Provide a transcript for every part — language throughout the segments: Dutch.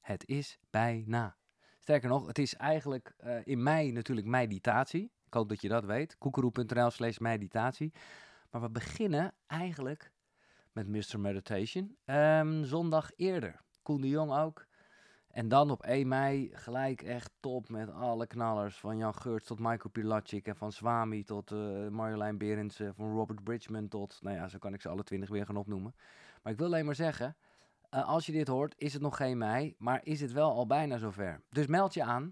Het is bijna. Sterker nog, het is eigenlijk in mei natuurlijk meditatie. Ik hoop dat je dat weet. Koekeroe.nl/meditatie. Maar we beginnen eigenlijk met Mr. Meditation. Zondag eerder. Koen de Jong ook. En dan op 1 mei gelijk echt top met alle knallers. Van Jan Geurts tot Michael Pilatschik. En van Swami tot Marjolein Berendsen. Van Robert Bridgman tot... Nou ja, zo kan ik ze alle 20 weer gaan opnoemen. Maar ik wil alleen maar zeggen... als je dit hoort, is het nog geen mei. Maar is het wel al bijna zover. Dus meld je aan.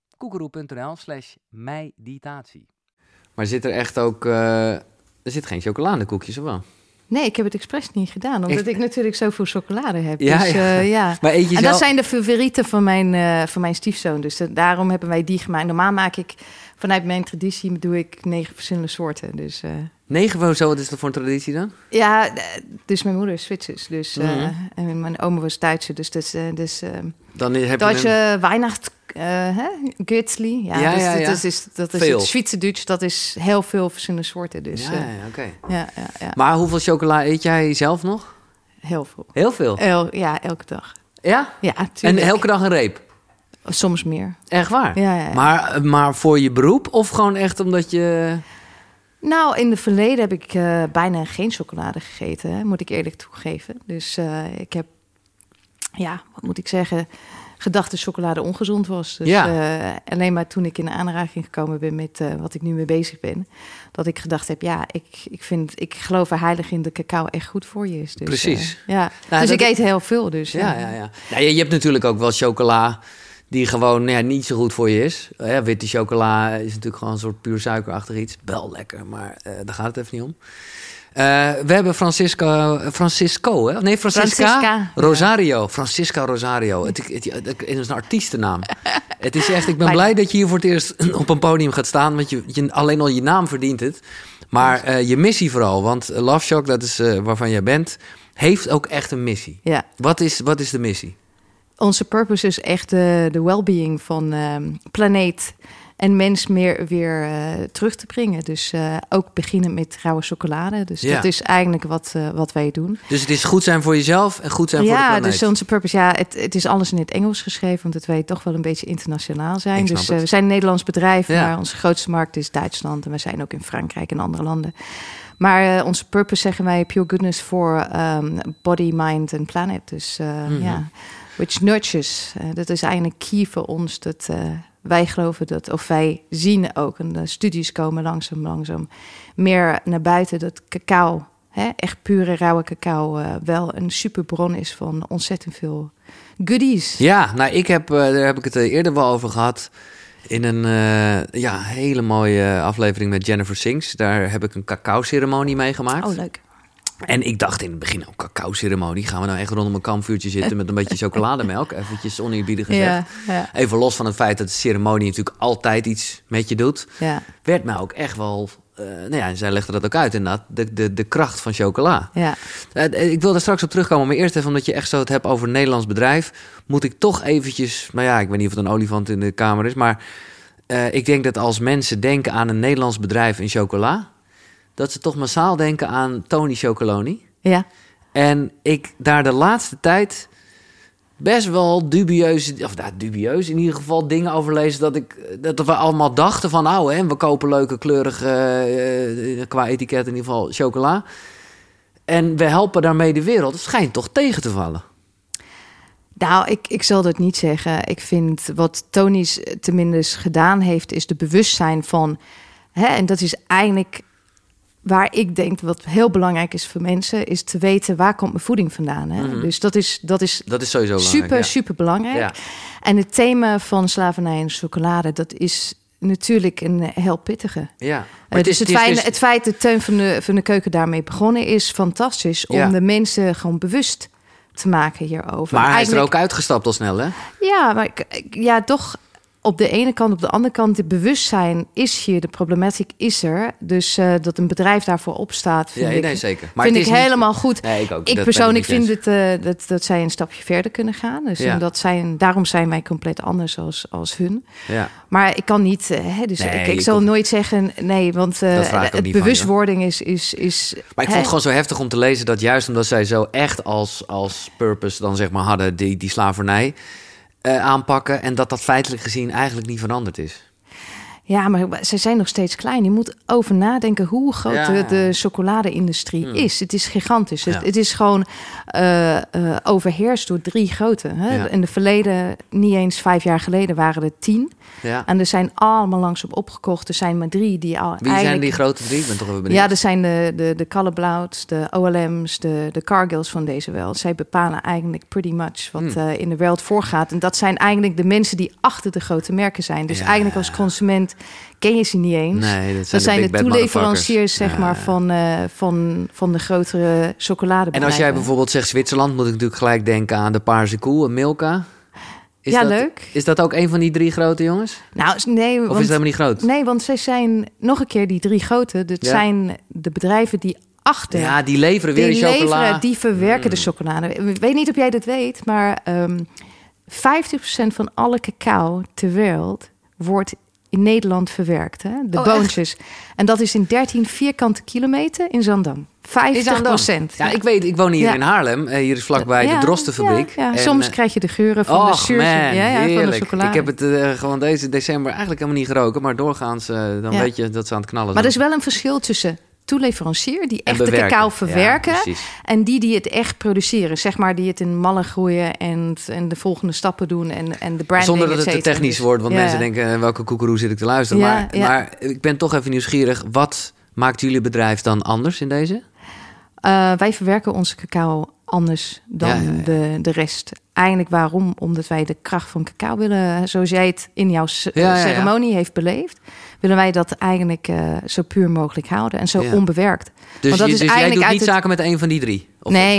koekeroe.nl/meditatie. Maar zit er echt ook... er zit geen chocoladekoekjes, of wel? Nee, ik heb het expres niet gedaan. Omdat ik natuurlijk zoveel chocolade heb. Ja, dus, ja. Maar eet je en zelf... dat zijn de favorieten van mijn stiefzoon. Dus daarom hebben wij die gemaakt. Normaal maak ik vanuit mijn traditie doe ik 9 verschillende soorten. Dus, 9 zo, wat is dat voor een traditie dan? Ja, dus mijn moeder is Zwitsers. Dus, en mijn oma was Duitser. Dus dan heb Duitse je Weihnacht... Gürtli. Dat is het Zwitserduits. Dat is heel veel verschillende soorten. Dus, oké. Ja. Maar hoeveel chocola eet jij zelf nog? Heel veel. Heel veel? Elke dag. Ja? Ja, tuurlijk. En elke dag een reep? Soms meer. Echt waar? Ja. Maar voor je beroep of gewoon echt omdat je... Nou, in het verleden heb ik bijna geen chocolade gegeten, hè, moet ik eerlijk toegeven. Dus ik heb, wat moet ik zeggen, gedacht dat chocolade ongezond was. Dus alleen maar toen ik in aanraking gekomen ben met wat ik nu mee bezig ben, dat ik gedacht heb, ik geloof er heilig in dat cacao echt goed voor je is. Dus, precies. Dus ik eet heel veel. Dus, Ja, je hebt natuurlijk ook wel chocola die gewoon niet zo goed voor je is. Witte chocola is natuurlijk gewoon een soort puur suikerachtig iets. Wel lekker, maar daar gaat het even niet om. We hebben Francisca Rosario. Ja. Francisca Rosario. Het is een artiestennaam. Het is echt, ik ben blij dat je hier voor het eerst op een podium gaat staan. Want je alleen al je naam verdient het. Maar je missie vooral. Want Love Shock, dat is waarvan jij bent, heeft ook echt een missie. Ja. Wat is de missie? Onze purpose is echt de well-being van planeet en mens weer terug te brengen. Dus ook beginnen met rauwe chocolade. Dus dat is eigenlijk wat wij doen. Dus het is goed zijn voor jezelf en goed zijn voor de planeet. Ja, dus onze purpose, het is alles in het Engels geschreven, want het wij toch wel een beetje internationaal zijn. Dus we zijn een Nederlands bedrijf, maar onze grootste markt is Duitsland. En we zijn ook in Frankrijk en andere landen. Maar onze purpose zeggen wij pure goodness for body, mind en planet. Dus which nurtures. Dat is eigenlijk key voor ons. Dat wij geloven dat, of wij zien ook, en de studies komen langzaam meer naar buiten, dat cacao, echt pure rauwe cacao, wel een superbron is van ontzettend veel goodies. Ja, nou daar heb ik het eerder wel over gehad. In een hele mooie aflevering met Jennifer Sings. Daar heb ik een cacao-ceremonie meegemaakt. Oh, leuk. En ik dacht in het begin, cacao-ceremonie. Gaan we nou echt rondom een kampvuurtje zitten met een beetje chocolademelk? Eventjes oneerbiedig gezegd. Ja. Even los van het feit dat de ceremonie natuurlijk altijd iets met je doet. Ja. Werd mij ook echt wel... zij legde dat ook uit inderdaad. De kracht van chocola. Ja. Ik wil daar straks op terugkomen. Maar eerst even, omdat je echt zo het hebt over een Nederlands bedrijf, moet ik toch eventjes... ik weet niet of het een olifant in de kamer is, maar ik denk dat als mensen denken aan een Nederlands bedrijf in chocola, dat ze toch massaal denken aan Tony Chocoloni. Ja. En ik daar de laatste tijd best wel dubieus in ieder geval dingen over lezen dat we allemaal dachten van we kopen leuke kleurige qua etiket in ieder geval chocola. En we helpen daarmee de wereld. Het schijnt toch tegen te vallen. Nou, ik zal dat niet zeggen. Ik vind wat Tony's tenminste gedaan heeft, is de bewustzijn van, en dat is eigenlijk waar ik denk wat heel belangrijk is voor mensen, is te weten waar komt mijn voeding vandaan. Hè? Mm-hmm. Dus dat is sowieso super belangrijk. Ja. En het thema van slavernij en chocolade, dat is natuurlijk een heel pittige. Ja. Dus het feit dat Teun van de Keuken daarmee begonnen is fantastisch om de mensen gewoon bewust te maken hierover. Maar hij is er ook uitgestapt al snel, hè? Ja, maar toch op de ene kant, op de andere kant, het bewustzijn is hier, de problematiek is er. Dus dat een bedrijf daarvoor opstaat, zeker. Maar vind ik helemaal goed. Nee, ik ook. Ik persoonlijk vind dat zij een stapje verder kunnen gaan. Dus daarom zijn wij compleet anders als hun. Ja. Maar ik kan niet, ik zal nooit zeggen nee, want het bewustwording is. Maar ik vond het gewoon zo heftig om te lezen dat juist omdat zij zo echt als purpose dan zeg maar hadden die slavernij. aanpakken en dat feitelijk gezien eigenlijk niet veranderd is. Ja, maar ze zijn nog steeds klein. Je moet over nadenken hoe groot de chocolade-industrie is. Het is gigantisch. Ja. Het is gewoon overheerst door 3 grote. Hè? Ja. In het verleden, niet eens 5 jaar geleden, waren er 10. Ja. En er zijn allemaal langzaam opgekocht. Er zijn maar 3 die al Wie zijn die grote 3? Ik ben toch even benieuwd. Ja, er zijn de Calleblauts, de OLM's, de Cargills van deze wereld. Zij bepalen eigenlijk pretty much wat in de wereld voorgaat. En dat zijn eigenlijk de mensen die achter de grote merken zijn. Dus eigenlijk als consument ken je ze niet eens. Nee, dat zijn de toeleveranciers zeg maar, van de grotere chocoladebedrijven. En als jij bijvoorbeeld zegt Zwitserland, moet ik natuurlijk gelijk denken aan de Paarse Koe, Milka. Leuk. Is dat ook een van die 3 grote jongens? Nou, nee. Of is het helemaal niet groot? Nee, want zij zijn nog een keer die 3 grote. Dat zijn de bedrijven die achter. Ja, die leveren weer de chocola. Die verwerken de chocolade. Ik weet niet of jij dat weet, maar 50% van alle cacao ter wereld wordt in Nederland verwerkt. Hè? De boontjes. Echt? En dat is in 13 vierkante kilometer in Zandam. 50%. Ja, ik woon hier in Haarlem. Hier is vlakbij de Drostenfabriek. Ja. En soms krijg je de geuren van de zuurtje van de chocolade. Ik heb het gewoon deze december eigenlijk helemaal niet geroken. Maar doorgaans, dan weet je dat ze aan het knallen zijn. Maar er is wel een verschil tussen toeleverancier die echt de cacao verwerken en die het echt produceren, zeg maar, die het in mallen groeien en de volgende stappen doen en de branding. Zonder dat het te technisch wordt, want mensen denken welke koekeroe zit ik te luisteren. Maar ik ben toch even nieuwsgierig. Wat maakt jullie bedrijf dan anders in deze? Wij verwerken onze cacao anders dan de rest. Eigenlijk waarom? Omdat wij de kracht van cacao willen, zoals jij het in jouw ceremonie heeft beleefd, willen wij dat eigenlijk zo puur mogelijk houden en zo onbewerkt. Dus, want dat is jij doet niet zaken met een van die 3?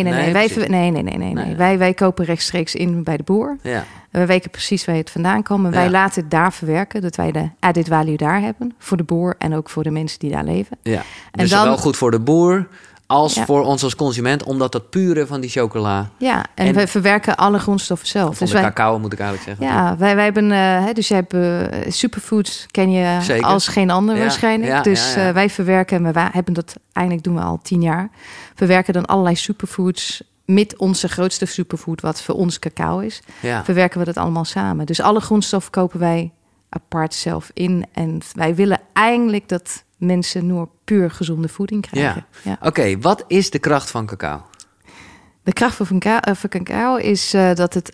Nee. Wij kopen rechtstreeks in bij de boer. Ja. We weten precies waar het vandaan komt. En wij laten het daar verwerken, dat wij de added value daar hebben voor de boer en ook voor de mensen die daar leven. Ja. Dus en wel goed voor de boer als voor ons als consument, omdat dat pure van die chocola. Ja, en we verwerken alle grondstoffen zelf. Van dus cacao moet ik eigenlijk zeggen. Ja, wij hebben, dus je hebt superfoods, ken je zeker als geen ander waarschijnlijk. Ja, dus wij verwerken, en we hebben dat eigenlijk doen we al 10 jaar. We werken dan allerlei superfoods met onze grootste superfood, wat voor ons cacao is. Ja. Verwerken we dat allemaal samen. Dus alle grondstoffen kopen wij apart zelf in. En wij willen eigenlijk dat mensen nur puur gezonde voeding krijgen. Ja. Oké, wat is de kracht van cacao? De kracht van cacao is dat het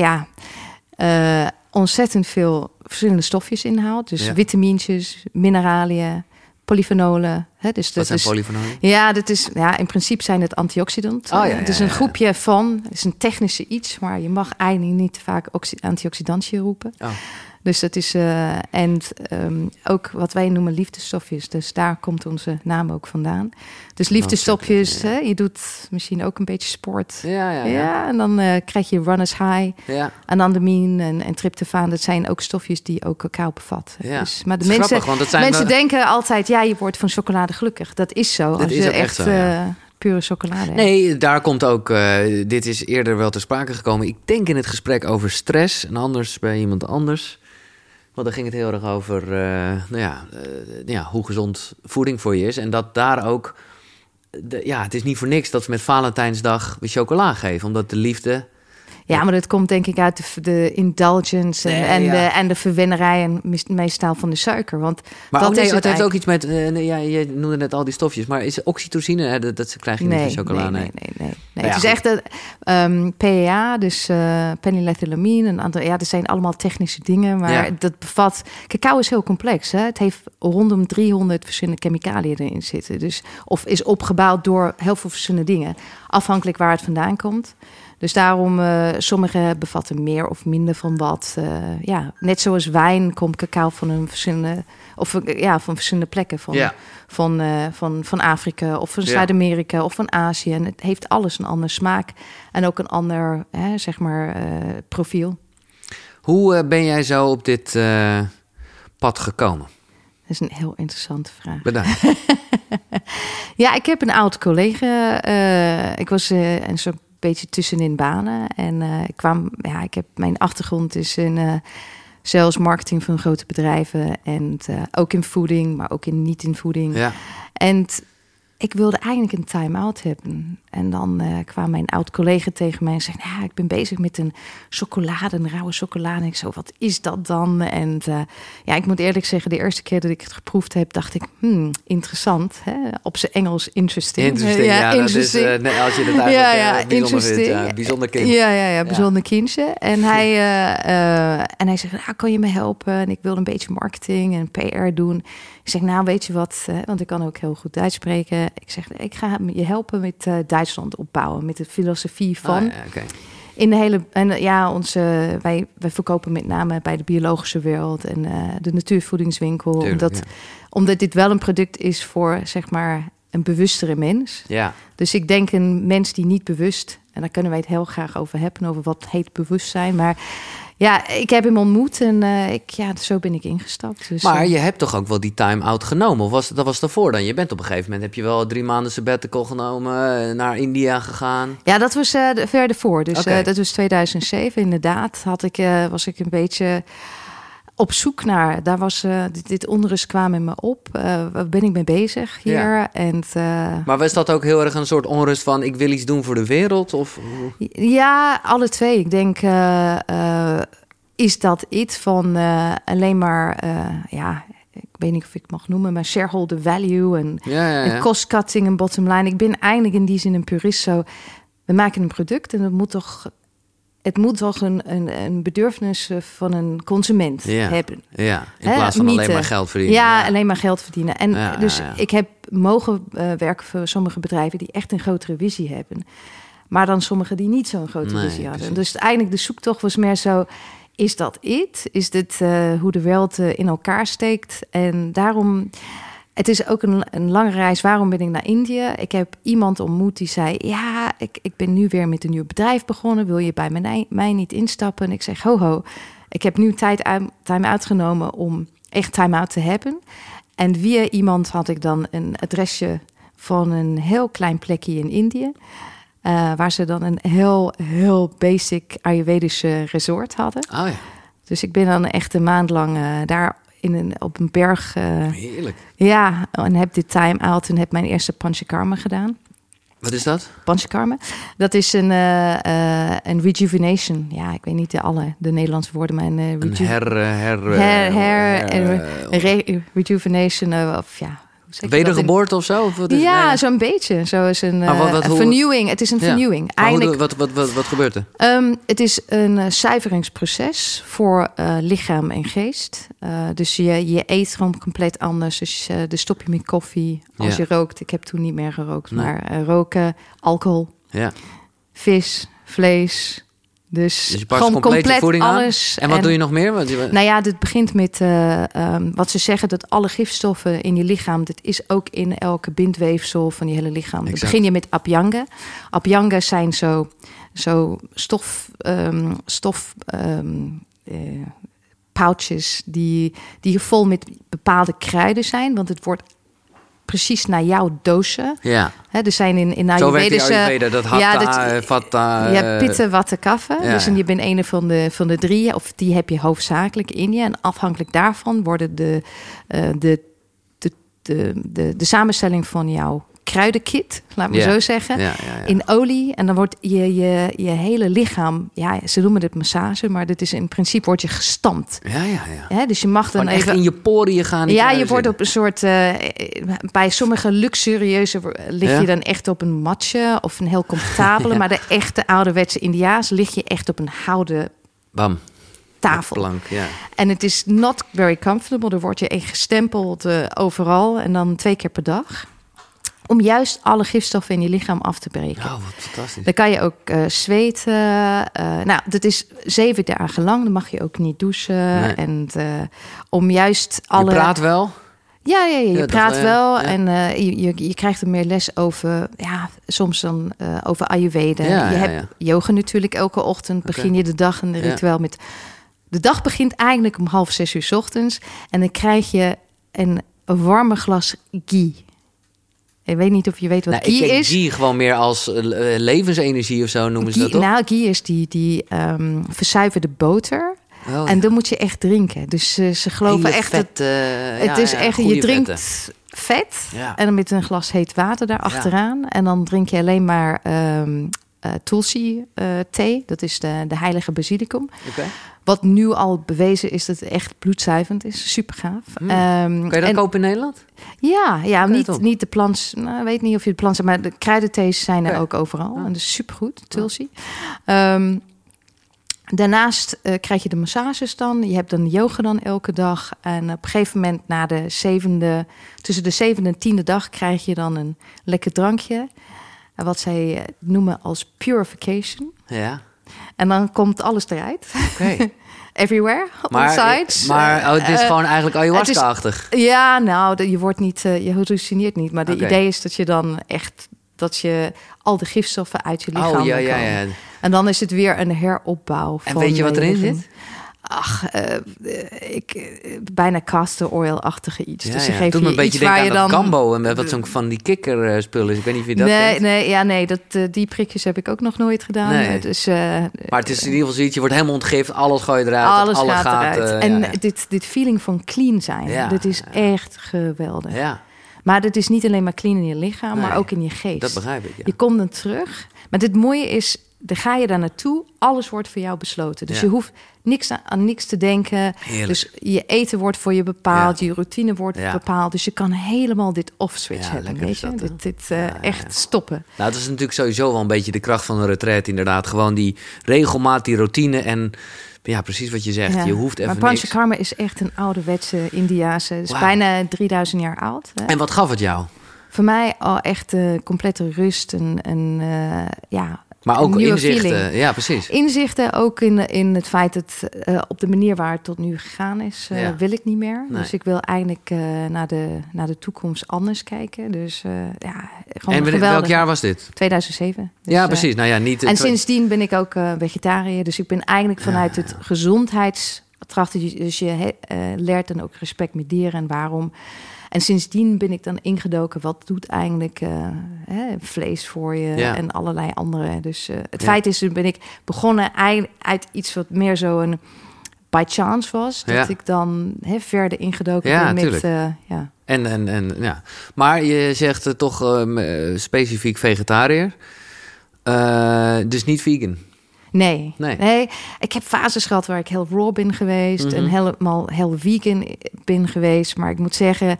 ontzettend veel verschillende stofjes inhoudt. Dus vitamintjes, mineraliën, polyfenolen. Hè, dus wat zijn polyfenolen? Ja, in principe zijn het antioxidanten. Het is een groepje van, het is een technische iets, maar je mag eigenlijk niet te vaak antioxidantje roepen. Oh. Dus dat is, ook wat wij noemen liefdesstofjes. Dus daar komt onze naam ook vandaan. Dus liefdesstofjes, je doet misschien ook een beetje sport. Ja, en dan krijg je runners high. Ja. Anandamine en tryptofaan. Dat zijn ook stofjes die ook cacao bevat. Ja. Dus, maar de mensen denken altijd, je wordt van chocolade gelukkig. Dat is zo. Dat is echt zo, pure chocolade. Nee, daar komt ook, dit is eerder wel ter sprake gekomen. Ik denk in het gesprek over stress en anders bij iemand anders. Want daar ging het heel erg over hoe gezond voeding voor je is. En dat daar ook, het is niet voor niks dat we met Valentijnsdag weer chocola geven. Omdat de liefde... Ja, maar dat komt denk ik uit de indulgence en de verwennerij en meestal van de suiker. Want maar dat het heeft ook iets met, je noemde net al die stofjes, maar is oxytocine, dat krijg je niet in chocola? Nee. Het is echt PEA, dus penylethylamine en andere. Ja, dat zijn allemaal technische dingen, maar dat bevat... Cacao is heel complex, hè? Het heeft rondom 300 verschillende chemicaliën erin zitten. Dus, of is opgebouwd door heel veel verschillende dingen, afhankelijk waar het vandaan komt. Dus daarom, sommige bevatten meer of minder van wat. Net zoals wijn komt cacao van verschillende plekken. Van Afrika of van Zuid-Amerika of van Azië. En het heeft alles een andere smaak en ook een ander, profiel. Hoe ben jij zo op dit pad gekomen? Dat is een heel interessante vraag. Bedankt. Ja, ik heb een oud collega. Ik was een soort beetje tussenin banen. En mijn achtergrond is in sales, marketing van grote bedrijven. En ook in voeding, maar ook niet in voeding. Ja. En ik wilde eigenlijk een time-out hebben. En dan kwam mijn oud-collega tegen mij en zei... ik ben bezig met een rauwe chocolade. En ik zo, wat is dat dan? En ik moet eerlijk zeggen... de eerste keer dat ik het geproefd heb... dacht ik, interessant. Hè? Op zijn Engels, interesting. Interesting, interesting. Dat is, als je het eigenlijk bijzonder vindt. Bijzonder kind. Ja, bijzonder kindje. En hij zegt, kan je me helpen? En ik wilde een beetje marketing en PR doen... Ik zeg, nou, weet je wat, want ik kan ook heel goed Duits spreken. Ik zeg, ik ga je helpen met Duitsland opbouwen, met de filosofie van. In de hele, wij verkopen met name bij de biologische wereld en de natuurvoedingswinkel. Omdat dit wel een product is voor, zeg maar, een bewustere mens. Ja. Dus ik denk een mens die niet bewust, en daar kunnen wij het heel graag over hebben, over wat heet bewustzijn, maar... Ja, ik heb hem ontmoet en zo ben ik ingestapt. Dus, maar je hebt toch ook wel die time-out genomen? Of dat was daarvoor dan? Je bent op een gegeven moment, heb je wel 3 maanden sabbatical genomen, naar India gegaan? Ja, dat was verder voor. Dus dat was 2007 inderdaad. Was ik een beetje op zoek naar. Daar was dit onrust kwam in me op. Waar ben ik mee bezig hier? Ja. Maar was dat ook heel erg een soort onrust van... ik wil iets doen voor de wereld? Of? Ja, alle twee. Ik denk, is dat iets van alleen maar... ik weet niet of ik het mag noemen... maar shareholder value en cost cutting en bottom line. Ik ben eigenlijk in die zin een purist. Zo, we maken een product en het moet toch een bedürfnis van een consument hebben. Ja, in plaats van alleen maar geld verdienen. Ja, alleen maar geld verdienen. En ik heb mogen werken voor sommige bedrijven... die echt een grotere visie hebben. Maar dan sommige die niet zo'n grote visie hadden. Dus eigenlijk de zoektocht was meer zo... is dat it? Is dit hoe de wereld in elkaar steekt? En daarom... Het is ook een lange reis. Waarom ben ik naar Indië? Ik heb iemand ontmoet die zei... ja, ik ben nu weer met een nieuw bedrijf begonnen. Wil je bij mij niet instappen? En ik zeg, ho. Ik heb nu time-out genomen om echt time-out te hebben. En via iemand had ik dan een adresje van een heel klein plekje in Indië... waar ze dan een heel, heel basic Ayurvedische resort hadden. Oh ja. Dus ik ben dan echt een maand lang daar... op een berg. Heerlijk. Ja, en heb dit time-out en heb mijn eerste Panchakarma gedaan. Wat is dat? Panchakarma. Dat is een rejuvenation. Ja, ik weet niet de Nederlandse woorden, maar een rejuvenation of ja. Wedergeboorte of zo? Of ja, zo'n beetje. Zo is een vernieuwing. Het is een vernieuwing. Eigenlijk, wat gebeurt er? Het is een zuiveringsproces voor lichaam en geest. Dus je eet gewoon compleet anders. Dus stop je met koffie als je rookt. Ik heb toen niet meer gerookt. Nee. Maar roken, alcohol, vis, vlees... Dus je past compleet voeding alles. En wat doe je nog meer? Nou ja, dit begint met wat ze zeggen... dat alle gifstoffen in je lichaam... dat is ook in elke bindweefsel van je hele lichaam. Dan begin je met Abhyanga. Abhyanga zijn zo pouches... die vol met bepaalde kruiden zijn. Want het wordt... precies naar jouw dosen. Ja. Er zijn in Ayurvedische... Ayurveda, dat hatha, vata... Ja, pitta, watta, kapha. Ja. Dus je bent een van de 3, of die heb je hoofdzakelijk in je. En afhankelijk daarvan worden de samenstelling van jouw kruidenkit, laat me zo zeggen, in olie. En dan wordt je hele lichaam, ze noemen het massage, maar dit is in principe word je gestampt. Ja, dus je mag dan even in je poriën gaan. Ja, je wordt op een soort, bij sommige luxurieuze lig je dan echt op een matje of een heel comfortabele, maar de echte ouderwetse India's lig je echt op een houten tafel. Plank, En het is not very comfortable. Er word je echt gestempeld overal en dan 2 keer per dag. Om juist alle gifstoffen in je lichaam af te breken. Oh, wat fantastisch. Dan kan je ook zweten. Dat is 7 dagen lang. Dan mag je ook niet douchen. Nee. En om juist alle... Je praat wel? Ja, je praat wel. Ja. En je krijgt er meer les over... Ja, soms dan over Ayurveda. Je hebt yoga natuurlijk elke ochtend. Begin je de dag en de ritueel met... De dag begint eigenlijk om 5:30 uur 's ochtends. En dan krijg je een warme glas ghee. Ik weet niet of je weet wat ghee is. Ghee gewoon meer als levensenergie of zo noemen ze dat toch? Nou, ghee is die verzuiverde boter. En dan moet je echt drinken. Dus ze geloven hele echt vet, het is echt. Je drinkt vet. Ja. En dan met een glas heet water daarachteraan. Ja. En dan drink je alleen maar tulsi thee. Dat is de heilige basilicum. Okay. Wat nu al bewezen is dat het echt bloedzuivend is. Super gaaf. Kan je dat kopen in Nederland? Ja, niet de plant. Nou, weet niet of je de plant hebt, maar de kruidenthees zijn er ook overal. En dat is supergoed, tulsi. Daarnaast krijg je de massages dan. Je hebt dan yoga dan elke dag. En op een gegeven moment tussen de 7e en 10e dag krijg je dan een lekker drankje. Wat zij noemen als purification. Ja. En dan komt alles eruit. Okay. Everywhere, all sides. Maar het is gewoon eigenlijk ayahuasca-achtig. Ja, nou, je wordt niet, je hallucineert niet. Maar het idee is dat je dan echt, dat je al de gifstoffen uit je lichaam ja. En dan is het weer een heropbouw. En weet je wat erin zit? Ach, bijna castor oil-achtige iets. Ja, dus je geeft me een beetje denken aan dat Gambo en wat zo'n van die kikkerspullen is. Ik weet niet of je dat kent. Die prikjes heb ik ook nog nooit gedaan. Nee. Dus, maar het is in ieder geval zoiets, je wordt helemaal ontgift, alles gooi je eruit. Alles gaat eruit. En dit feeling van clean zijn, dit is echt geweldig. Ja. Maar dat is niet alleen maar clean in je lichaam, maar ook in je geest. Dat begrijp ik, ja. Je komt dan terug. Maar het mooie is, dan ga je daar naartoe. Alles wordt voor jou besloten. Dus je hoeft aan niks te denken. Heerlijk. Dus je eten wordt voor je bepaald. Je routine wordt bepaald. Dus je kan helemaal dit off-switch hebben. Weet je? Echt stoppen. Nou, dat is natuurlijk sowieso wel een beetje de kracht van een retraite. Inderdaad, gewoon die regelmaat, die routine en... Ja, precies wat je zegt. Ja. Je hoeft even maar Panchakarma is echt een ouderwetse Indiase. Het is bijna 3000 jaar oud. Hè? En wat gaf het jou? Voor mij al echt complete rust maar ook inzichten, feeling. Ja, precies. Inzichten ook in het feit dat op de manier waar het tot nu gegaan is, wil ik niet meer. Nee. Dus ik wil eigenlijk naar de toekomst anders kijken. Dus gewoon en welk jaar was dit? 2007. Dus, ja, precies. Nou ja, niet. En sindsdien ben ik ook vegetariër. Dus ik ben eigenlijk vanuit het gezondheidstrachten. Dus je leert dan ook respect met dieren en waarom. En sindsdien ben ik dan ingedoken. Wat doet eigenlijk vlees voor je en allerlei andere. Dus het feit is, ben ik begonnen uit iets wat meer zo een by chance was. Dat ik dan verder ingedoken ben met... En. Maar je zegt toch specifiek vegetariër. Dus niet vegan. Nee. Ik heb fases gehad waar ik heel raw ben geweest. En helemaal heel vegan ben geweest. Maar ik moet zeggen...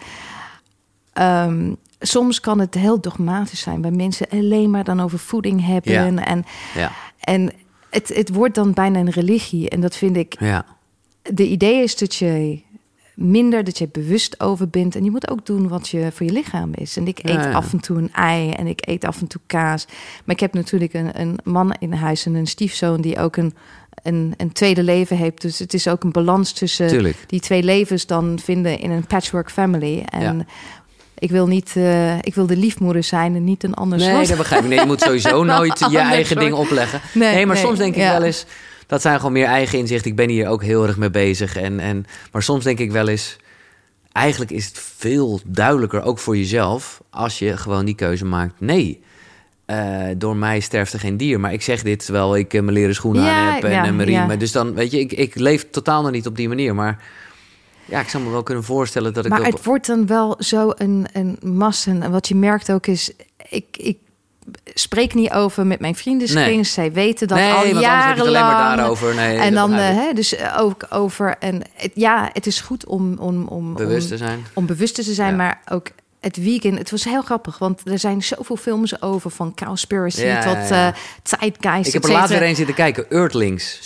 soms kan het heel dogmatisch zijn... waar mensen alleen maar dan over voeding hebben. En het wordt dan bijna een religie. En dat vind ik... Ja. De idee is dat je dat je bewust over bent. En je moet ook doen wat je voor je lichaam is. En ik eet af en toe een ei en ik eet af en toe kaas. Maar ik heb natuurlijk een man in huis en een stiefzoon... die ook een tweede leven heeft. Dus het is ook een balans tussen die twee levens... dan vinden in een patchwork family. En ik wil niet... ik wil de liefmoeder zijn en niet een ander soort. Nee, dat begrijp ik. Nee, je moet sowieso nooit je eigen ding opleggen. Nee, maar soms denk ik wel eens... Dat zijn gewoon meer eigen inzichten. Ik ben hier ook heel erg mee bezig. Maar soms denk ik wel eens... Eigenlijk is het veel duidelijker, ook voor jezelf... als je gewoon die keuze maakt. Nee, door mij sterft er geen dier. Maar ik zeg dit terwijl ik mijn leren schoenen aan heb en mijn riemen. Ja. Dus dan, weet je, ik leef totaal nog niet op die manier. Maar ja, ik zou me wel kunnen voorstellen dat ik... Maar het wordt dan wel zo een massa. En wat je merkt ook is... Ik spreek niet over met mijn vriendenkring. Nee. Zij weten dat al jarenlang. Alleen maar daarover. Nee, en dan dus ook over. En het is goed om bewust te zijn. Om bewust te zijn, maar ook het vegan. Het was heel grappig, want er zijn zoveel films over van Cowspiracy tot Zeitgeist. Ik heb er laatst weer een zitten kijken, Earthlings.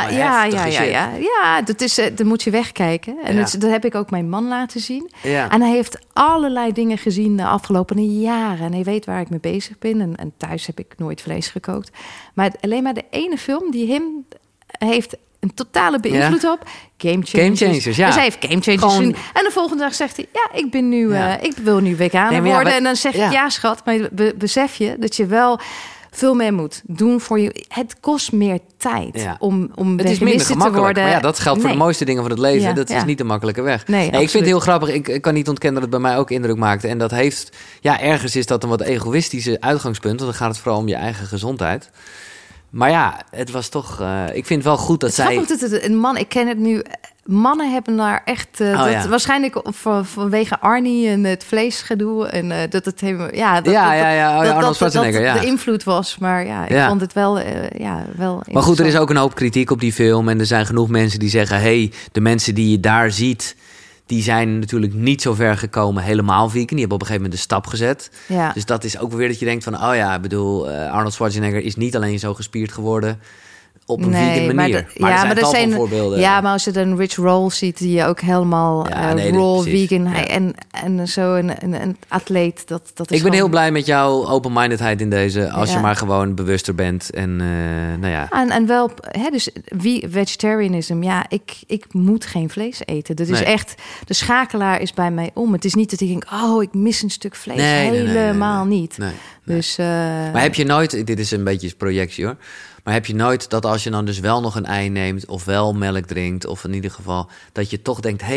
Ja, dat is. Dan moet je wegkijken. En dat heb ik ook mijn man laten zien. Ja. En hij heeft allerlei dingen gezien de afgelopen jaren. En hij weet waar ik mee bezig ben. En thuis heb ik nooit vlees gekookt. Maar alleen maar de ene film die hem heeft een totale beïnvloed op. Game Changers. Ja. Dus hij heeft Game Changers gezien. En de volgende dag zegt hij... ik ben nu, ik wil nu vegan worden. En dan zeg ik, schat, maar besef je dat je wel veel meer moet doen voor je. Het kost meer tijd om veganist te worden. Maar dat geldt voor de mooiste dingen van het leven. Dat is niet de makkelijke weg. Nee, ik vind het heel grappig. Ik kan niet ontkennen dat het bij mij ook indruk maakte. En dat heeft... ergens is dat een wat egoïstische uitgangspunt. Want dan gaat het vooral om je eigen gezondheid. Maar het was toch... ik vind het wel goed dat zij... Een man, ik ken het nu mannen hebben daar echt... waarschijnlijk vanwege Arnie en het vleesgedoe. En dat het helemaal... Arnold Schwarzenegger, dat de invloed was. Maar ik vond het wel wel Maar goed, er is ook een hoop kritiek op die film. En er zijn genoeg mensen die zeggen... de mensen die je daar ziet... die zijn natuurlijk niet zo ver gekomen helemaal vegan. Die hebben op een gegeven moment de stap gezet. Ja. Dus dat is ook weer dat je denkt van... Arnold Schwarzenegger is niet alleen zo gespierd geworden... op een vegan manier. Maar er zijn voorbeelden. Ja, maar als je dan Rich Roll ziet... die je ook helemaal raw vegan... Ja. En zo een atleet, dat is Ik ben heel blij met jouw open-mindedheid in deze... als je maar gewoon bewuster bent. En En wel, dus vegetarianism... ik moet geen vlees eten. Dat is echt... De schakelaar is bij mij om. Het is niet dat ik denk... ik mis een stuk vlees. Helemaal niet. Nee. Dus, maar heb je nooit... Dit is een beetje projectie, hoor... Maar heb je nooit dat als je dan dus wel nog een ei neemt... of wel melk drinkt, of in ieder geval... dat je toch denkt,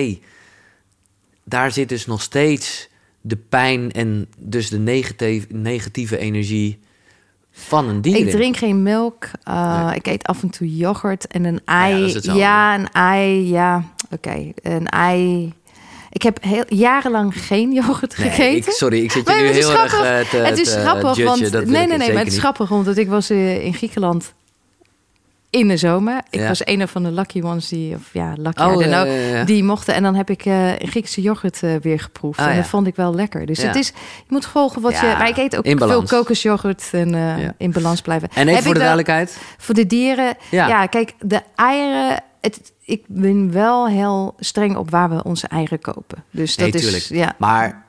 daar zit dus nog steeds de pijn... en dus de negatieve energie van een dier. Ik drink geen melk. Ik eet af en toe yoghurt en een ei. Een ei, oké. Een ei... Ik heb jarenlang geen yoghurt gegeten. Ik zit je nu heel erg het is grappig, want maar het is grappig, omdat ik was in Griekenland in de zomer. Ik was een van de lucky ones die mochten. En dan heb ik Griekse yoghurt weer geproefd. En dat vond ik wel lekker. Dus het is, je moet volgen wat je... Maar ik eet ook veel kokosyoghurt en in balans blijven. En even voor de duidelijkheid? Voor de dieren. Ja, kijk, de eieren... Ik ben wel heel streng op waar we onze eieren kopen. Dus dat is... Ja. Maar,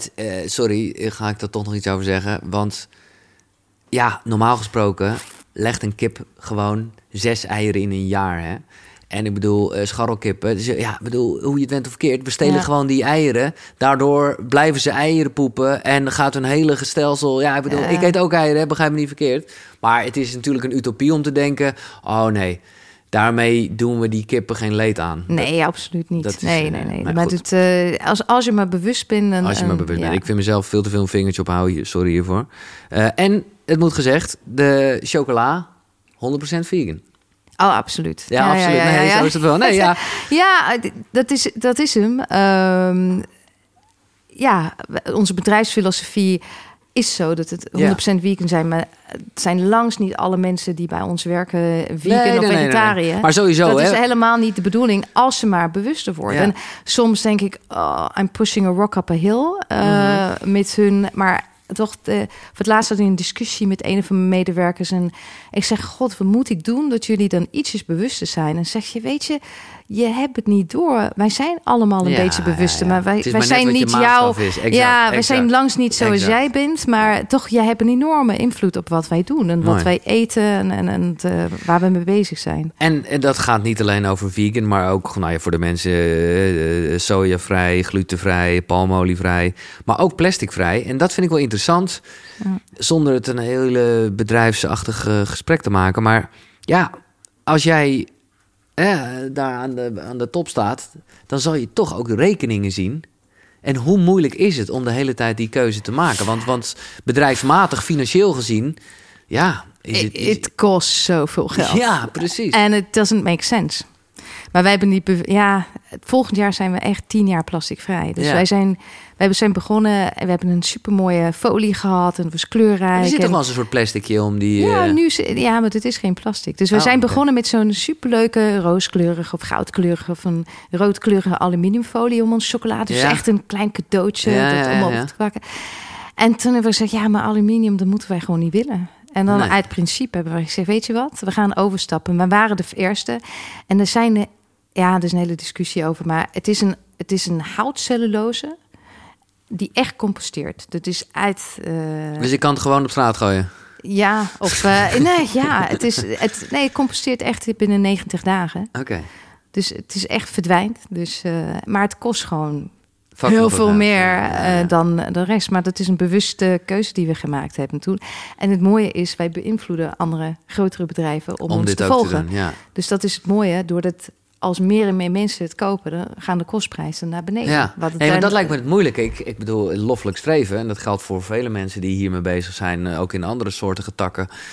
ga ik er toch nog iets over zeggen. Want normaal gesproken legt een kip gewoon 6 eieren in een jaar. Hè? En ik bedoel, scharrelkippen. Dus hoe je het went of verkeerd. We stelen gewoon die eieren. Daardoor blijven ze eieren poepen. En dan gaat hun hele stelsel... ik eet ook eieren, begrijp me niet verkeerd. Maar het is natuurlijk een utopie om te denken... nee... Daarmee doen we die kippen geen leed aan. Nee, absoluut niet. Nee. Maar als je maar bewust bent... Als je maar bewust bent. Ik vind mezelf veel te veel een vingertje ophouden. Sorry hiervoor. En het moet gezegd, de chocola 100% vegan. Oh, absoluut. Ja, absoluut. Zo is het wel. Dat is hem. Onze bedrijfsfilosofie... is zo dat het 100% vegan zijn. Maar het zijn langs niet alle mensen die bij ons werken vegan of vegetariër. Nee. Maar sowieso, dat is helemaal niet de bedoeling als ze maar bewuster worden. Ja. En soms denk ik, I'm pushing a rock up a hill met hun... Maar toch, voor het laatst had ik een discussie met een van mijn medewerkers. En ik zeg, God, wat moet ik doen dat jullie dan ietsjes bewuster zijn? En zeg je, weet je, je hebt het niet door. Wij zijn allemaal een beetje bewuster. Maar wij zijn niet jou. Wij zijn langs niet zoals jij bent. Maar toch, jij hebt een enorme invloed op wat wij doen. En wat wij eten en waar we mee bezig zijn. En dat gaat niet alleen over vegan, maar ook voor de mensen sojavrij, glutenvrij, palmolievrij. Maar ook plasticvrij. En dat vind ik wel interessant. Ja. Zonder het een hele bedrijfsachtig gesprek te maken. Maar als jij daar aan de top staat, dan zal je toch ook de rekeningen zien. En hoe moeilijk is het om de hele tijd die keuze te maken? Want bedrijfsmatig, financieel gezien, het kost zoveel geld. Ja, precies. En it doesn't make sense. Maar wij hebben volgend jaar zijn we echt 10 jaar plasticvrij. Dus wij zijn begonnen en we hebben een supermooie folie gehad en het was kleurrijk. Er zit toch wel een soort plasticje om die... maar het is geen plastic. Dus we zijn begonnen met zo'n superleuke rooskleurige of goudkleurige of een roodkleurige aluminiumfolie om ons chocolade. Dus echt een klein cadeautje om op te pakken. En toen hebben we gezegd, maar aluminium, dat moeten wij gewoon niet willen. En dan uit principe hebben we gezegd, weet je wat? We gaan overstappen. We waren de eerste. En er zijn... er is een hele discussie over. Maar het is een houtcellulose die echt composteert. Dat is uit... Dus je kan het gewoon op straat gooien? Ja, of... het composteert echt binnen 90 dagen. Oké. Dus het is echt verdwijnt. Dus, maar het kost gewoon... heel veel meer dan de rest. Maar dat is een bewuste keuze die we gemaakt hebben toen. En het mooie is, wij beïnvloeden andere grotere bedrijven om ons te volgen. Te doen, ja. Dus dat is het mooie. Doordat als meer en meer mensen het kopen, dan gaan de kostprijzen naar beneden. Ja. Maar dat lijkt me het moeilijke. Ik bedoel, loffelijk streven. En dat geldt voor vele mensen die hiermee bezig zijn. Ook in andere soorten takken.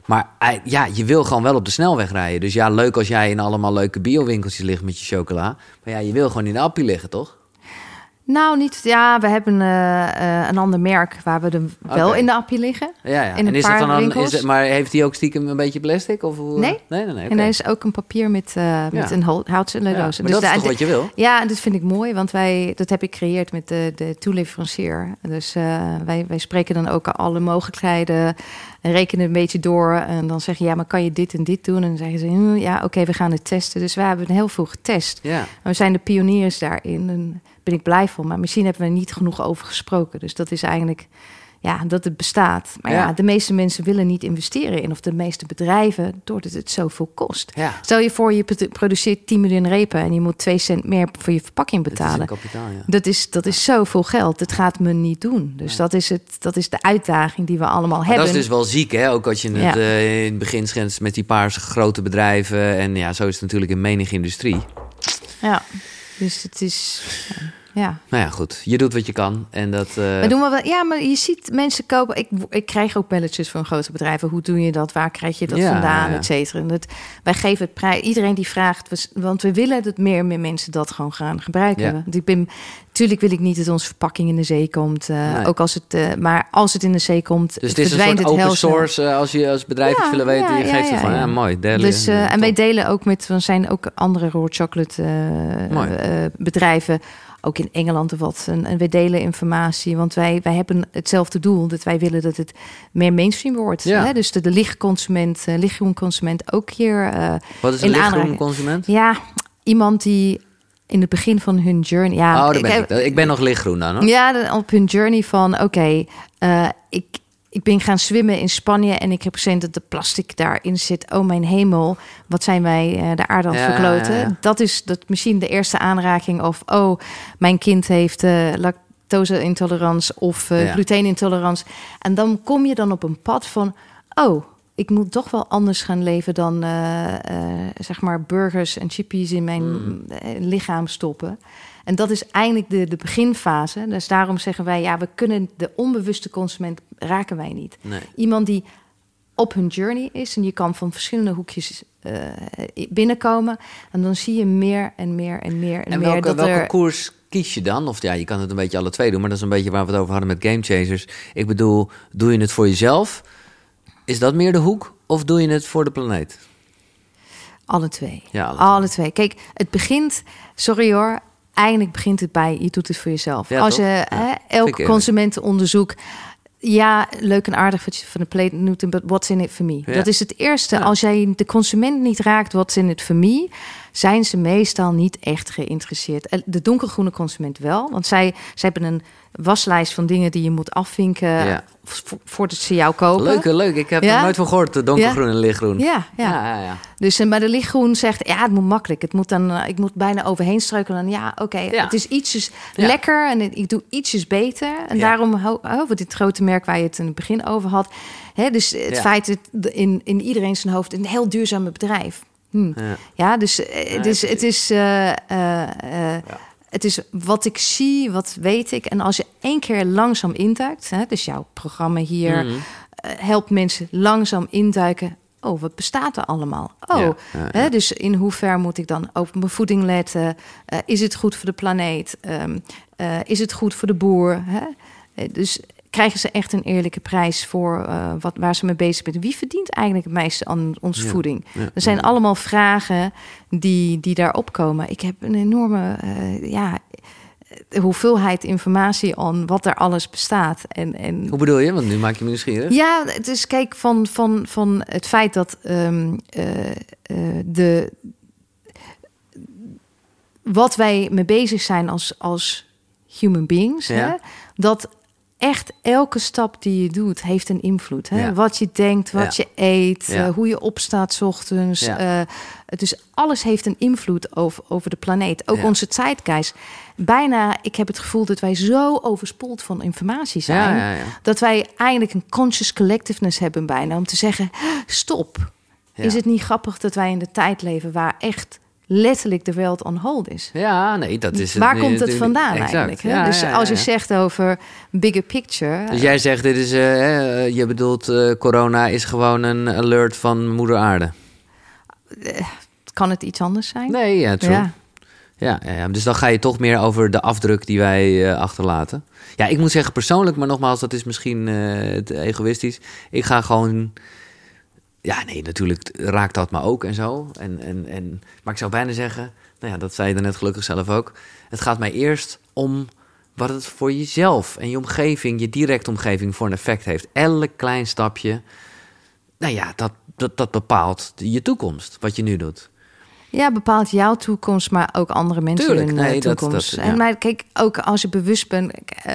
Maar je wil gewoon wel op de snelweg rijden. Dus ja, leuk als jij in allemaal leuke biowinkeltjes ligt met je chocola. Maar ja, je wil gewoon in de appie liggen, toch? Nou, niet. Ja, we hebben een ander merk waar we er wel in de appie liggen. Ja. In en is het dan maar heeft hij ook stiekem een beetje plastic? Of hoe? Nee. Okay. En er is ook een papier met een houten doos. Maar dus dat is toch wat je wil? Ja, en dat vind ik mooi, want dat heb ik gecreëerd met de toeleverancier. Dus wij spreken dan ook alle mogelijkheden, rekenen een beetje door en dan zeggen ja, maar kan je dit en dit doen? En dan zeggen ze ja, oké, we gaan het testen. Dus we hebben heel veel getest. Ja. En we zijn de pioniers daarin. En ben ik blij van. Maar misschien hebben we er niet genoeg over gesproken. Dus dat is eigenlijk dat het bestaat. Maar de meeste mensen willen niet investeren in, of de meeste bedrijven, doordat het zoveel kost. Ja. Stel je voor, je produceert 10 miljoen repen en je moet 2 cent meer voor je verpakking betalen. Dat is een kapitaal, dat is zoveel geld. Dat gaat men niet doen. Dus dat is de uitdaging die we allemaal hebben. Dat is dus wel ziek, hè? Ook als je het in het begin schetst met die paar grote bedrijven. En ja, zo is het natuurlijk in menige industrie. Ja, dus het is... Ja. Nou ja, goed. Je doet wat je kan. En dat... We doen wel, ja, maar je ziet mensen kopen... Ik krijg ook belletjes van grote bedrijven. Hoe doe je dat? Waar krijg je dat vandaan? Et cetera. Wij geven het prijs. Iedereen die vraagt... Want we willen dat meer mensen dat gewoon gaan gebruiken. Ja. Want natuurlijk wil ik niet dat onze verpakking in de zee komt. Ook als het... maar als het in de zee komt... Dus het is een soort open source. Als je als bedrijf het willen weten... je geeft het gewoon... Ja, mooi. Dus, en wij delen ook met... We zijn ook andere raw chocolate bedrijven... Ook in Engeland of wat. En we delen informatie, want wij hebben hetzelfde doel. Dat wij willen dat het meer mainstream wordt. Ja. Hè? Dus de lichtgroenconsument ook hier wat is een lichtgroenconsument? Ja, iemand die in het begin van hun journey... Ja, ik ben nog lichtgroen dan, hoor. Ja, op hun journey van... Ik ben gaan zwemmen in Spanje en ik heb gezien dat de plastic daarin zit. Oh mijn hemel, wat zijn wij de aarde aan het verkloten. Ja. Dat is misschien de eerste aanraking of... mijn kind heeft lactose-intolerantie of glutenintolerantie. En dan kom je dan op een pad van... ik moet toch wel anders gaan leven dan zeg maar burgers en chippies in mijn lichaam stoppen. En dat is eigenlijk de beginfase. Dus daarom zeggen wij, we kunnen de onbewuste consument raken wij niet. Nee. Iemand die op hun journey is en je kan van verschillende hoekjes binnenkomen. En dan zie je meer en meer en meer en meer. Welke koers kies je dan? Of je kan het een beetje alle twee doen, maar dat is een beetje waar we het over hadden met Game Chasers. Ik bedoel, doe je het voor jezelf? Is dat meer de hoek? Of doe je het voor de planeet? Alle twee. Ja, alle twee. Kijk, het begint... Sorry hoor. Eigenlijk begint het bij... Je doet het voor jezelf. Ja, als je elk consumentenonderzoek... Ja, leuk en aardig wat je van de plate noemt... but what's in it for me? Ja. Dat is het eerste. Ja. Als jij de consument niet raakt... what's in it for me... zijn ze meestal niet echt geïnteresseerd. De donkergroene consument wel. Want zij hebben een waslijst van dingen... die je moet afvinken... voordat ze jou kopen. Leuk. Ik heb er nooit van gehoord, de donkergroen en lichtgroen. Ja. Dus, maar de lichtgroen zegt, het moet makkelijk. Ik moet bijna overheen struikelen. Het is ietsjes lekker en ik doe ietsjes beter. En daarom over dit grote merk waar je het in het begin over had. Dus het feit dat in iedereen zijn hoofd een heel duurzame bedrijf. Dus het is... Het is wat ik zie, wat weet ik. En als je 1 keer langzaam induikt... dus jouw programma hier helpt mensen langzaam induiken... wat bestaat er allemaal? Dus in hoever moet ik dan op mijn voeding letten? Is het goed voor de planeet? Is het goed voor de boer? Dus krijgen ze echt een eerlijke prijs voor waar ze mee bezig zijn? Wie verdient eigenlijk het meeste aan onze voeding? Er zijn allemaal vragen die daarop komen. Ik heb een enorme hoeveelheid informatie aan wat er alles bestaat. En hoe bedoel je? Want nu maak je me nieuwsgierig. Ja, het is kijk van het feit dat wat wij mee bezig zijn als human beings, dat echt elke stap die je doet heeft een invloed. Hè? Ja. Wat je denkt, wat je eet, hoe je opstaat 's ochtends. Dus alles heeft een invloed over de planeet. Ook onze zeitgeist. Bijna, ik heb het gevoel dat wij zo overspoeld van informatie zijn... dat wij eigenlijk een conscious collectiveness hebben bijna... om te zeggen, stop. Is het niet grappig dat wij in de tijd leven... waar echt letterlijk de wereld on hold is. Ja, nee, dat is... Waar komt het vandaan eigenlijk? Hè? Ja, dus als je zegt over bigger picture... Dus jij zegt, dit is, je bedoelt, corona is gewoon een alert van moeder aarde. Kan het iets anders zijn? Nee, ja, true. Ja, dus dan ga je toch meer over de afdruk die wij achterlaten. Ja, ik moet zeggen persoonlijk, maar nogmaals, dat is misschien te egoïstisch. Ik ga gewoon... Ja, nee, natuurlijk raakt dat me ook en zo. Maar ik zou bijna zeggen, nou ja, dat zei je daarnet gelukkig zelf ook. Het gaat mij eerst om wat het voor jezelf en je omgeving, je directe omgeving voor een effect heeft. Elk klein stapje, nou ja, dat bepaalt je toekomst, wat je nu doet. Ja, bepaalt jouw toekomst, maar ook andere mensen hun toekomst. Maar kijk, ook als je bewust bent...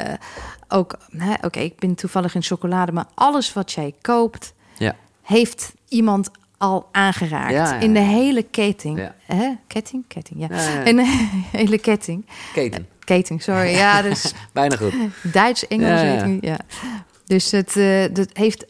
Oké, ik ben toevallig in chocolade... maar alles wat jij koopt... heeft iemand al aangeraakt. Ja. In de hele ketting. Ja. Ketting? Ketting, ja. In de hele ketting. Keten, sorry. Ja, dus bijna goed. Duits, Engels, ja. Dus het heeft...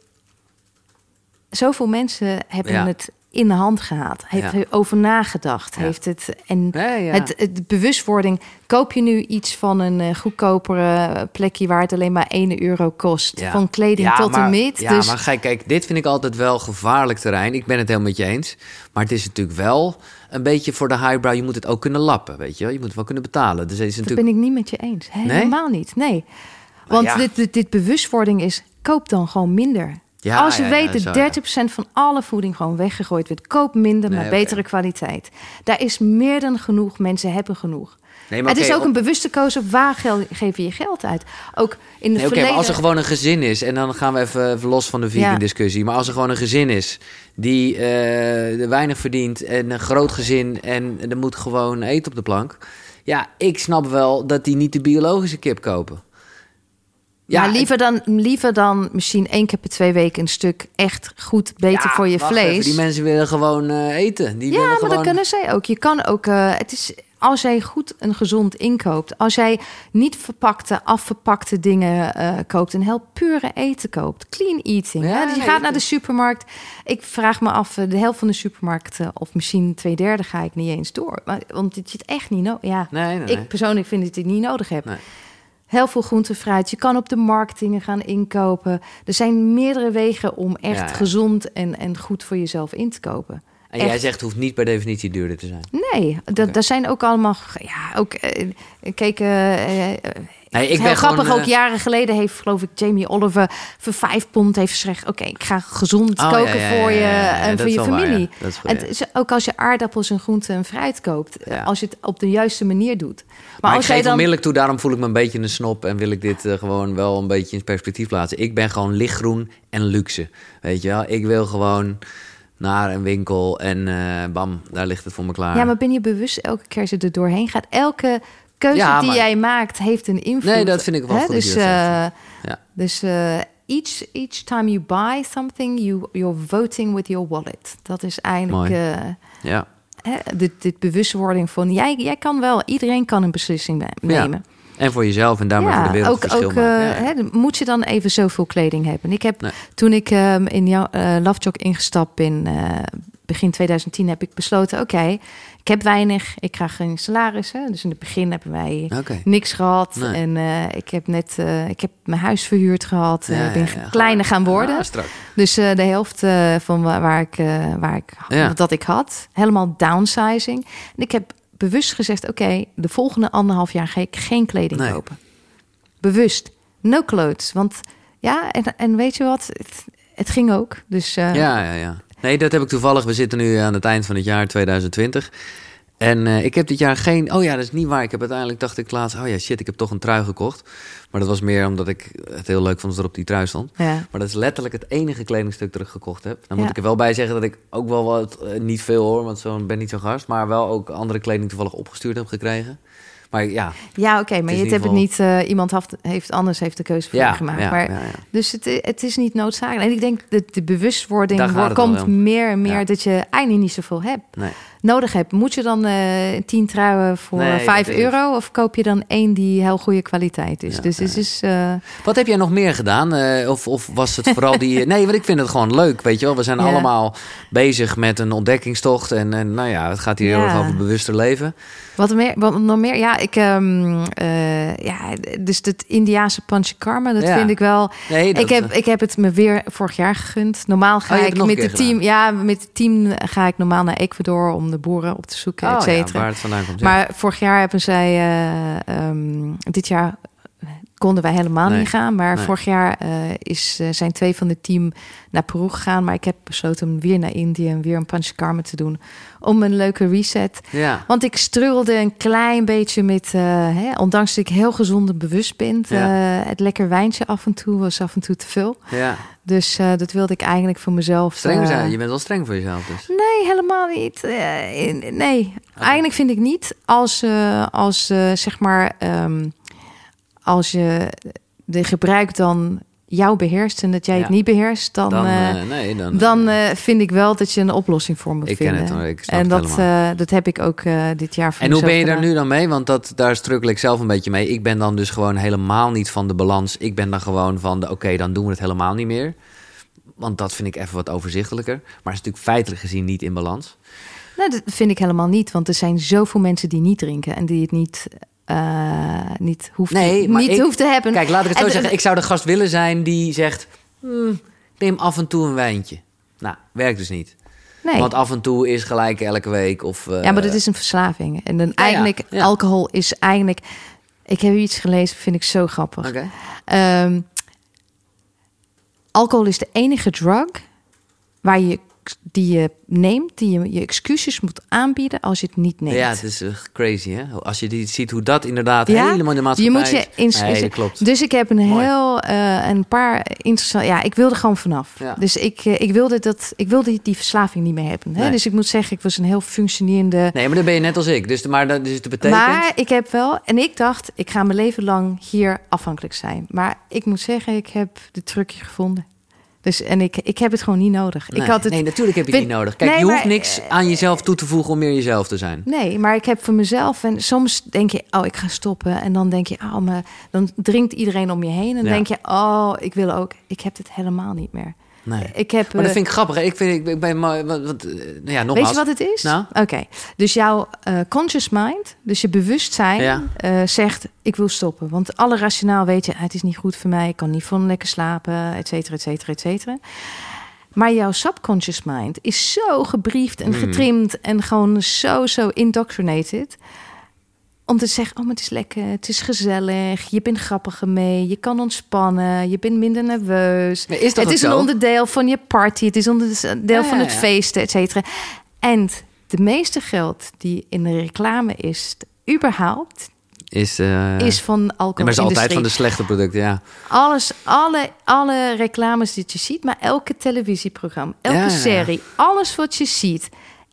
Zoveel mensen hebben het in de hand gehad. Heeft over nagedacht. Heeft het... En het bewustwording... Koop je nu iets van een goedkopere plekje... waar het alleen maar €1 kost. Ja. Van kleding tot en met. Ja, dus... maar kijk, dit vind ik altijd wel gevaarlijk terrein. Ik ben het helemaal met je eens. Maar het is natuurlijk wel een beetje voor de highbrow. Je moet het ook kunnen lappen, weet je wel. Je moet het wel kunnen betalen. Dus is dat ben ik niet met je eens. Helemaal niet, nee. Want dit bewustwording is... koop dan gewoon minder. Ja, als je weet dat 30% van alle voeding gewoon weggegooid wordt... koop minder, maar betere kwaliteit. Daar is meer dan genoeg. Mensen hebben genoeg. Nee, maar het is ook een bewuste keuze. Waar geef je je geld uit? Ook in het verleden... maar als er gewoon een gezin is... en dan gaan we even los van de vegan discussie... maar als er gewoon een gezin is... die weinig verdient... en een groot gezin... en er moet gewoon eten op de plank... ja, ik snap wel dat die niet de biologische kip kopen. Ja, maar liever dan misschien 1 keer per 2 weken... een stuk echt goed, beter voor je vlees. Even, die mensen willen gewoon eten. Maar dat kunnen zij ook. Je kan ook... het is... Als jij goed en gezond inkoopt... als jij niet afverpakte dingen koopt... en heel pure eten koopt. Clean eating. Dus je gaat naar de supermarkt. Ik vraag me af, de helft van de supermarkt... of misschien 2/3 ga ik niet eens door. Want het zit echt niet nodig. Ik persoonlijk vind dat ik het niet nodig heb. Nee. Heel veel groente, fruit. Je kan op de markt dingen gaan inkopen. Er zijn meerdere wegen om echt gezond en goed voor jezelf in te kopen. En jij zegt, het hoeft niet per definitie duurder te zijn. Nee, daar zijn ook allemaal... ik ben grappig, gewoon, ook jaren geleden heeft, geloof ik, Jamie Oliver voor £5 heeft gezegd... oké, ik ga gezond koken voor je en voor je familie. Ook als je aardappels en groenten en fruit koopt... als je het op de juiste manier doet. Maar ik geef onmiddellijk toe, daarom voel ik me een beetje een snop... en wil ik dit gewoon wel een beetje in perspectief plaatsen. Ik ben gewoon lichtgroen en luxe, weet je wel. Ik wil gewoon... naar een winkel en bam, daar ligt het voor me klaar. Ja, maar ben je bewust elke keer als je er doorheen gaat? Elke keuze die jij maakt heeft een invloed. Nee, dat vind ik wel goed. Dus each time you buy something, you're voting with your wallet. Dat is eigenlijk dit bewustwording van... Jij kan wel, iedereen kan een beslissing nemen. Ja. En voor jezelf en daarmee voor de wereld ook, verschil maken. Moet je dan even zoveel kleding hebben? Ik heb toen ik in jouw Lovejoy ingestapt ben... begin 2010 heb ik besloten... oké, ik heb weinig, ik krijg geen salaris. Hè? Dus in het begin hebben wij niks gehad. Nee. En ik heb mijn huis verhuurd gehad. Ik ben kleiner gaan worden. Dus de helft van waar ik dat ik had. Helemaal downsizing. En ik heb bewust gezegd... oké, de volgende 1,5 jaar ga ik geen kleding kopen. Bewust. No clothes. Want en weet je wat? Het ging ook. Dus, Ja. Nee, dat heb ik toevallig. We zitten nu aan het eind van het jaar 2020. En ik heb dit jaar geen... Oh ja, dat is niet waar. Ik heb uiteindelijk dacht ik laatst... Oh ja, shit, ik heb toch een trui gekocht. Maar dat was meer omdat ik het heel leuk vond dat er op die trui stond. Ja. Maar dat is letterlijk het enige kledingstuk dat ik gekocht heb. Dan moet ik er wel bij zeggen dat ik ook wel wat... niet veel hoor, want ben niet zo gast. Maar wel ook andere kleding toevallig opgestuurd heb gekregen. Maar ja... Ja, oké, maar je hebt het niet... iemand heeft de keuze voor je gemaakt. Maar, dus het is niet noodzakelijk. En ik denk dat de bewustwording komt meer en meer... dat je eigenlijk niet zoveel hebt. nodig hebt. Moet je dan 10 truien voor €5? Of koop je dan 1 die heel goede kwaliteit is? Dus het is... Wat heb jij nog meer gedaan? Of was het vooral die... Nee, want ik vind het gewoon leuk, weet je wel. We zijn allemaal bezig met een ontdekkingstocht. En nou ja, het gaat hier heel erg over bewuster leven. Wat nog meer? Ja, dus het Indiase Panchakarma, dat vind ik wel... Nee, ik heb het me weer vorig jaar gegund. Normaal ga ik met het team... Ja, met het team ga ik normaal naar Ecuador om de boeren op te zoeken, et cetera. Waar het vandaan komt. Maar vorig jaar hebben zij... dit jaar konden wij helemaal niet gaan. Maar vorig jaar zijn 2 van het team naar Peru gegaan. Maar ik heb besloten om weer naar Indië en weer een Panchakarma te doen. Om een leuke reset. Ja. Want ik struggelde een klein beetje met... ondanks dat ik heel gezond en bewust ben... het lekker wijntje af en toe was af en toe te veel. Ja. Dus dat wilde ik eigenlijk voor mezelf... Streng zijn? Je bent wel streng voor jezelf dus? Nee, helemaal niet. Nee, eigenlijk vind ik niet. Zeg maar... als je de gebruik dan jou beheerst en dat jij het niet beheerst, dan vind ik wel dat je een oplossing voor moet vinden. Ik ken het hoor, ik snap en dat heb ik ook dit jaar voor En hoe ben je daar nu dan mee? Want daar struggle ik zelf een beetje mee. Ik ben dan dus gewoon helemaal niet van de balans. Ik ben dan gewoon van oké, dan doen we het helemaal niet meer. Want dat vind ik even wat overzichtelijker. Maar het is natuurlijk feitelijk gezien niet in balans. Nou, dat vind ik helemaal niet. Want er zijn zoveel mensen die niet drinken en die het niet hoeft te hebben. Kijk, laat ik het zo zeggen. Ik zou de gast willen zijn die zegt... neem af en toe een wijntje. Nou, werkt dus niet. Nee. Want af en toe is gelijk elke week. Ja, maar dat is een verslaving. En dan alcohol is eigenlijk... Ik heb iets gelezen, vind ik zo grappig. Okay. Alcohol is de enige drug die je neemt, die je excuses moet aanbieden als je het niet neemt. Ja, het is crazy, hè? Als je ziet hoe dat inderdaad helemaal in de maatschappij... Nee, klopt. Dus ik heb een paar interessante... Ja, ik wilde gewoon vanaf. Ja. Dus ik wilde die verslaving niet meer hebben. Hè? Nee. Dus ik moet zeggen, ik was een heel functionerende... Nee, maar dan ben je net als ik. Dus het betekent... Maar ik heb wel... En ik dacht, ik ga mijn leven lang hier afhankelijk zijn. Maar ik moet zeggen, ik heb de trucje gevonden. Dus, en ik heb het gewoon niet nodig. Nee, natuurlijk heb je het niet nodig. Kijk, je hoeft niks aan jezelf toe te voegen om meer jezelf te zijn. Nee, maar ik heb voor mezelf... En soms denk je, ik ga stoppen. En dan denk je, dan dringt iedereen om je heen. En dan denk je, ik wil ook... Ik heb het helemaal niet meer. Nee. Maar dat vind ik grappig. Ik ben nogmaals. Weet je wat het is? Nou? Oké. Dus jouw conscious mind, dus je bewustzijn, zegt: ik wil stoppen. Want alle rationaal weet je, het is niet goed voor mij. Ik kan niet van lekker slapen, et cetera, et cetera, et cetera. Maar jouw subconscious mind is zo gebriefd en getrimd en gewoon zo indoctrinated. Om te zeggen, maar het is lekker, het is gezellig, je bent grappiger mee, je kan ontspannen, je bent minder nerveus. Het is een onderdeel van je party, het is onderdeel van het feesten, et cetera. En de meeste geld die in de reclame is, überhaupt, is van alcoholindustrie. Maar het is altijd van de slechte producten, ja. Alle reclames die je ziet, maar elke televisieprogramma, elke serie, alles wat je ziet...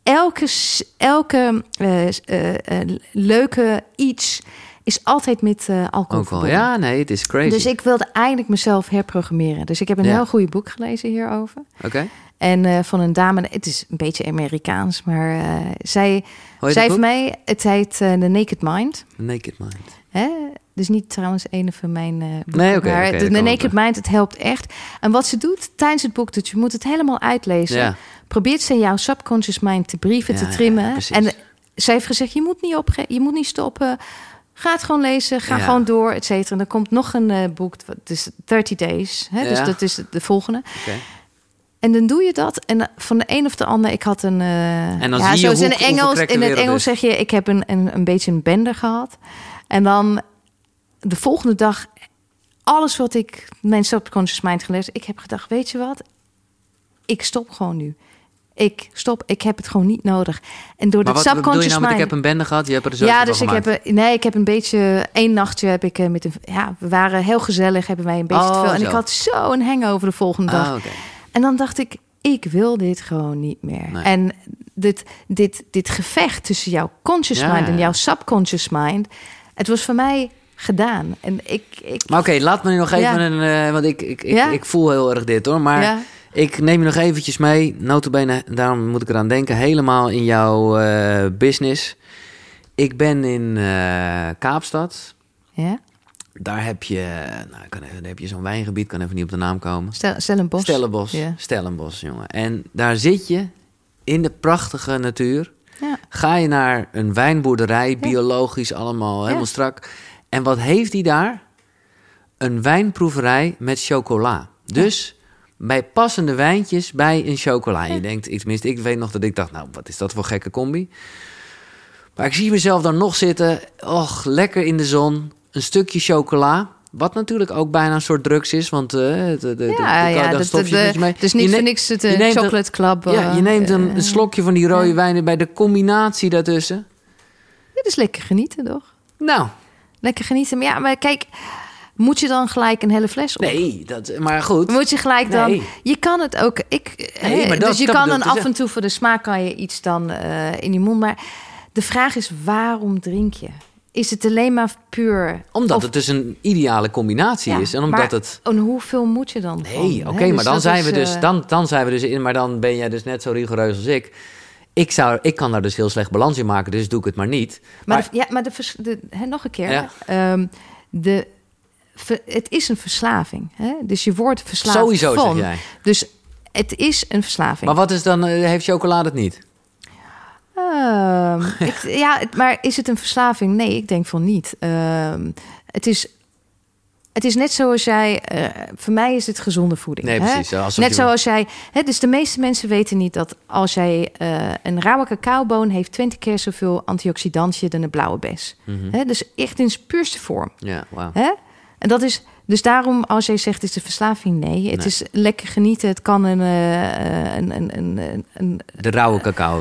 Elke leuke iets is altijd met alcohol verbonden. Ja, nee, het is crazy. Dus ik wilde eigenlijk mezelf herprogrammeren. Dus ik heb een heel goed boek gelezen hierover. Oké. En van een dame, het is een beetje Amerikaans, maar zij heeft mij, het heet The Naked Mind. Naked Mind. Dus niet trouwens een van mijn boeken. Maar de Naked Mind, het helpt echt. En wat ze doet tijdens het boek, dat je moet het helemaal uitlezen. Ja. Probeert ze jouw subconscious mind te brieven, te trimmen. En zij heeft gezegd, je moet niet stoppen. Ga het gewoon lezen, ga gewoon door, et cetera. En er komt nog een boek, het is 30 Days. Dus dat is de volgende. Okay. En dan doe je dat. En van de een of de ander, ik had een... en dan zie je zoals in het Engels zeg je, ik heb een beetje een bender gehad. En dan de volgende dag, alles wat ik mijn subconscious mind gelezen, ik heb gedacht, weet je wat? Ik stop gewoon nu. Ik heb het gewoon niet nodig. En door dat subconscious bedoel je nou met ik heb een bende gehad? Je hebt er zo dus ik heb een beetje... Eén nachtje heb ik met een... Ja, we waren heel gezellig, hebben wij een beetje te veel. En ik had zo een hangover de volgende dag. Okay. En dan dacht ik wil dit gewoon niet meer. Nee. En dit gevecht tussen jouw conscious mind en jouw subconscious mind... Het was voor mij gedaan. En Maar oké, laat me nu nog even... want ik voel heel erg dit, hoor. Maar... Ja. Ik neem je nog eventjes mee. Nota bene, daarom moet ik eraan denken. Helemaal in jouw business. Ik ben in Kaapstad. Ja. Daar heb je, zo'n wijngebied. Kan even niet op de naam komen. Stellenbosch. Stellenbosch, ja. Stellenbosch, jongen. En daar zit je in de prachtige natuur. Ja. Ga je naar een wijnboerderij, biologisch allemaal, helemaal strak. En wat heeft hij daar? Een wijnproeverij met chocola. Dus bij passende wijntjes bij een chocola. En je denkt, tenminste, ik weet nog dat ik dacht, nou, wat is dat voor gekke combi? Maar ik zie mezelf dan nog zitten, lekker in de zon, een stukje chocola. Wat natuurlijk ook bijna een soort drugs is, want dan stop je met je mee. Dus niet voor niks het chocolate club. Je neemt een slokje van die rode wijn bij de combinatie daartussen. Ja, dat is lekker genieten, toch? Nou. Lekker genieten. Maar kijk, moet je dan gelijk een hele fles op? Nee, maar goed. Moet je gelijk dan... Nee. Je kan het ook... Dus je kan dan af en toe voor de smaak kan je iets dan in je mond. Maar de vraag is, waarom drink je? Is het alleen maar puur... Omdat het dus een ideale combinatie is. En omdat en hoeveel moet je dan? Nee, oké, maar dan zijn we dus... Dan zijn we dus in... Maar dan ben jij dus net zo rigoureus als ik. Ik kan daar dus heel slecht balans in maken, dus doe ik het maar niet. Maar nog een keer. Ja. Het is een verslaving. Hè? Dus je wordt verslaafd sowieso, zeg jij. Dus het is een verslaving. Maar wat is dan... heeft chocolade het niet? Maar is het een verslaving? Nee, ik denk van niet. Het is net zoals jij... voor mij is het gezonde voeding. Nee, precies. Net zoals jij... Dus de meeste mensen weten niet dat als jij... een rauwe cacaoboon heeft 20 keer zoveel antioxidantje dan een blauwe bes. Mm-hmm. Dus echt in zijn puurste vorm. Ja, wauw. En dat is... Dus daarom, als jij zegt, het is een verslaving, nee. Het is lekker genieten. Het kan de rauwe cacao.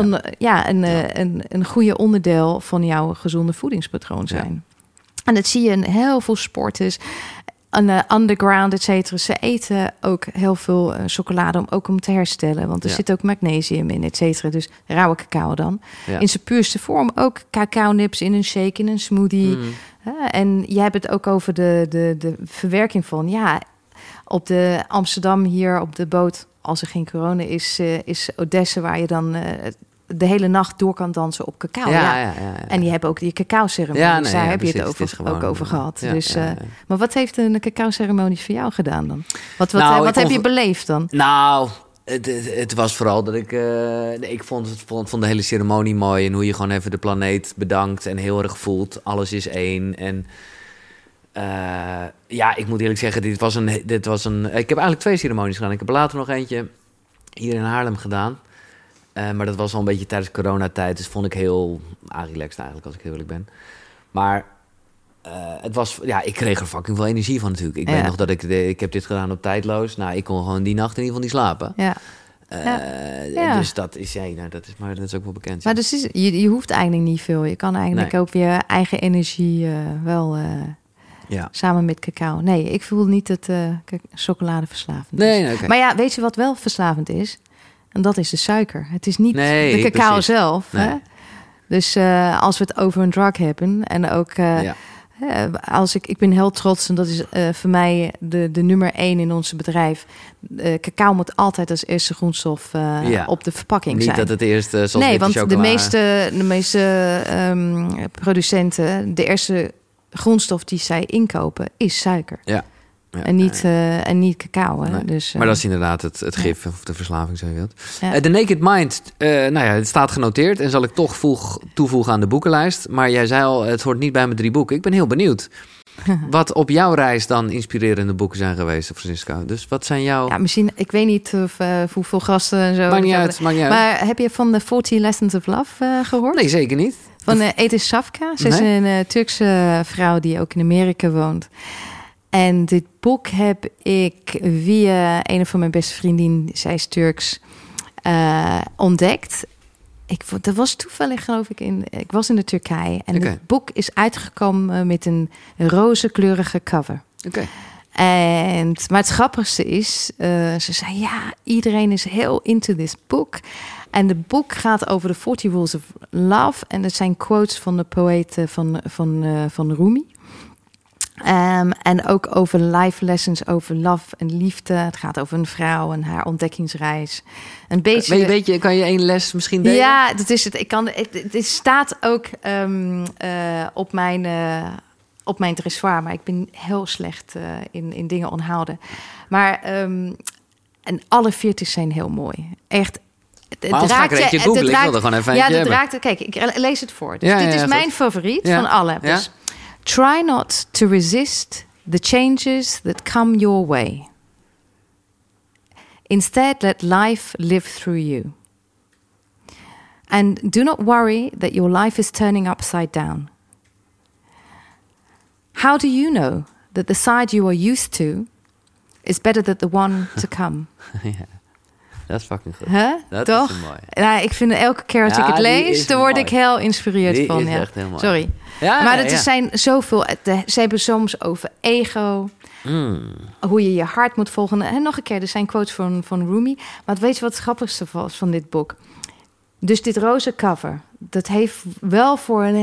Een goede onderdeel van jouw gezonde voedingspatroon zijn. Ja. En dat zie je in heel veel sporters. Underground, et cetera. Ze eten ook heel veel chocolade om te herstellen. Want er zit ook magnesium in, et cetera. Dus rauwe cacao dan. Ja. In zijn puurste vorm ook cacao-nips in een shake, in een smoothie. En jij hebt het ook over de verwerking van... Ja, op de Amsterdam hier op de boot... als er geen corona is Odessa... waar je dan de hele nacht door kan dansen op cacao. Ja. En die hebben ook die cacao-ceremonie. Daar heb je het ook over gehad. Maar wat heeft een cacao-ceremonie voor jou gedaan dan? Wat heb je beleefd dan? Nou... Het was vooral dat ik vond de hele ceremonie mooi... en hoe je gewoon even de planeet bedankt en heel erg voelt. Alles is één. En ik moet eerlijk zeggen, dit was een... Ik heb eigenlijk 2 ceremonies gedaan. Ik heb later nog eentje hier in Haarlem gedaan. Maar dat was al een beetje tijdens coronatijd. Dus vond ik heel relaxed eigenlijk, als ik heel eerlijk ben. Maar... het was, ik kreeg er fucking veel energie van natuurlijk. Ik weet nog dat ik heb dit gedaan op Tijdloos. Nou, ik kon gewoon die nacht in ieder geval niet slapen. Dus dat is, dat is ook wel bekend. Maar dus je hoeft eigenlijk niet veel. Je kan eigenlijk ook je eigen energie samen met cacao. Nee, ik voel niet dat chocolade verslavend is. Okay. Maar weet je wat wel verslavend is? En dat is de suiker. Het is niet de cacao zelf. Nee. Hè? Dus als we het over een drug hebben en ook... ik ben heel trots en dat is voor mij de nummer 1 in ons bedrijf. Cacao moet altijd als eerste grondstof op de verpakking zijn. Niet dat het eerste want de meeste producenten, de eerste grondstof die zij inkopen is suiker. Ja. En niet cacao. Hè? Nee. Dus, maar dat is inderdaad het gif of de verslaving, zo je wilt. The Naked Mind, het staat genoteerd... en zal ik toch toevoegen aan de boekenlijst. Maar jij zei al, het hoort niet bij mijn 3 boeken. Ik ben heel benieuwd wat op jouw reis dan inspirerende boeken zijn geweest, Francisco. Dus wat zijn jouw... Ja, misschien, ik weet niet hoeveel gasten en zo. Maakt niet uit. Maar heb je van de 40 Lessons of Love gehoord? Nee, zeker niet. Van Edith Safka. Ze is een Turkse vrouw die ook in Amerika woont. En dit boek heb ik via een van mijn beste vriendinnen, zij is Turks, ontdekt. Dat was toevallig, geloof ik, ik was in de Turkije. En het boek is uitgekomen met een rozenkleurige cover. Maar het grappigste is, ze zei, iedereen is heel into this book. En het boek gaat over de 40 Rules of Love. En dat zijn quotes van de poëet van Rumi. En ook over life lessons, over love en liefde. Het gaat over een vrouw en haar ontdekkingsreis. Een beetje. Kan je 1 les misschien delen? Ja, dat is het. Het staat ook op mijn dressoir, maar ik ben heel slecht in dingen onthouden. Maar en alle 40 zijn heel mooi. Echt. Maar ik wilde gewoon even kijk, ik lees het voor. Dus dit is mijn favoriet van alle. Ja. Dus, try not to resist the changes that come your way. Instead, let life live through you. And do not worry that your life is turning upside down. How do you know that the side you are used to is better than the one to come? Ja. Dat is fucking goed. Dat Toch? is mooi. Nou, ik vind elke keer als ik het lees, dan word ik heel inspireerd van. Die is echt heel mooi. Sorry. Maar er zijn zoveel. Ze hebben soms over ego. Hoe je je hart moet volgen. En nog een keer, er zijn quotes van Rumi. Maar weet je wat het grappigste was van dit boek? Dus dit roze cover, dat heeft wel voor een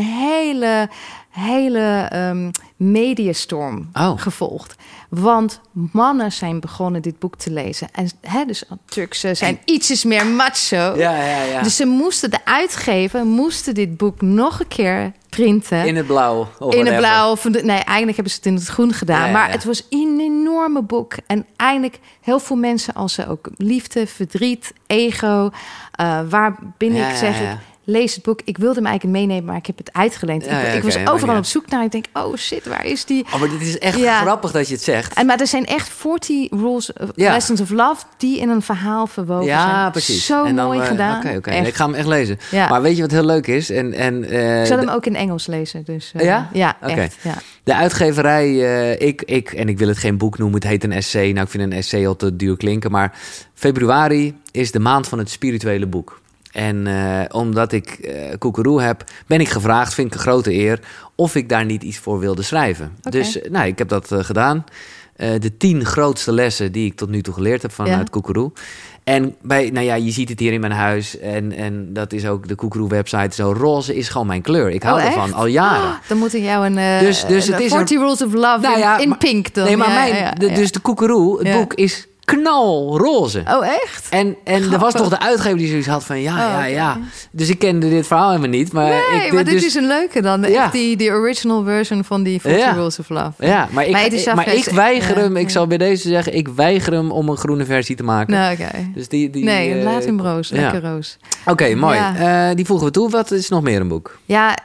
hele mediastorm gevolgd. Want mannen zijn begonnen dit boek te lezen. En dus Turkse zijn ietsjes meer macho. Ja. Dus ze moesten de uitgever dit boek nog een keer printen. In het blauw. In het blauw. Nee, eigenlijk hebben ze het in het groen gedaan. Maar het was een enorme boek. En eigenlijk heel veel mensen als ze ook liefde, verdriet, ego. Waar ben ik, zeg ik, lees het boek. Ik wilde hem eigenlijk meenemen, maar ik heb het uitgeleend. Ik was overal op zoek naar. Ik denk, oh shit, waar is die? Oh, maar dit is echt grappig dat je het zegt. Maar er zijn echt 40 lessons of love die in een verhaal verwoven zijn. Ja, precies. Zo mooi gedaan. Oké. Ik ga hem echt lezen. Ja. Maar weet je wat heel leuk is? Ik zal hem ook in Engels lezen. Dus, ja? Ja, okay. echt. Ja. De uitgeverij, ik wil het geen boek noemen, het heet een essay. Nou, ik vind een essay al te duur klinken. Maar februari is de maand van het spirituele boek. En omdat ik Koekeroe heb, ben ik gevraagd, vind ik een grote eer, of ik daar niet iets voor wilde schrijven. Okay. Dus ik heb dat gedaan. De 10 grootste lessen die ik tot nu toe geleerd heb vanuit Koekeroe. En je ziet het hier in mijn huis. En dat is ook de Koekeroe-website. Zo roze is gewoon mijn kleur. Ik hou ervan al jaren. Dan moet ik jou een dus het is 40 Rules of Love in pink dan. Nee, maar dus de Koekeroe, het boek is knalroze. Oh, echt? En er was toch de uitgever die zoiets had van ja. Dus ik kende dit verhaal helemaal niet. Maar maar dit is een leuke dan. Echt die original version van die 40 Rules of Love. Ja, maar ik weiger hem. Ik zal bij deze zeggen, ik weiger hem om een groene versie te maken. Nou, okay. Dus laat hem roos. Lekker roos. Oké, mooi. Ja. Die voegen we toe. Wat is nog meer een boek?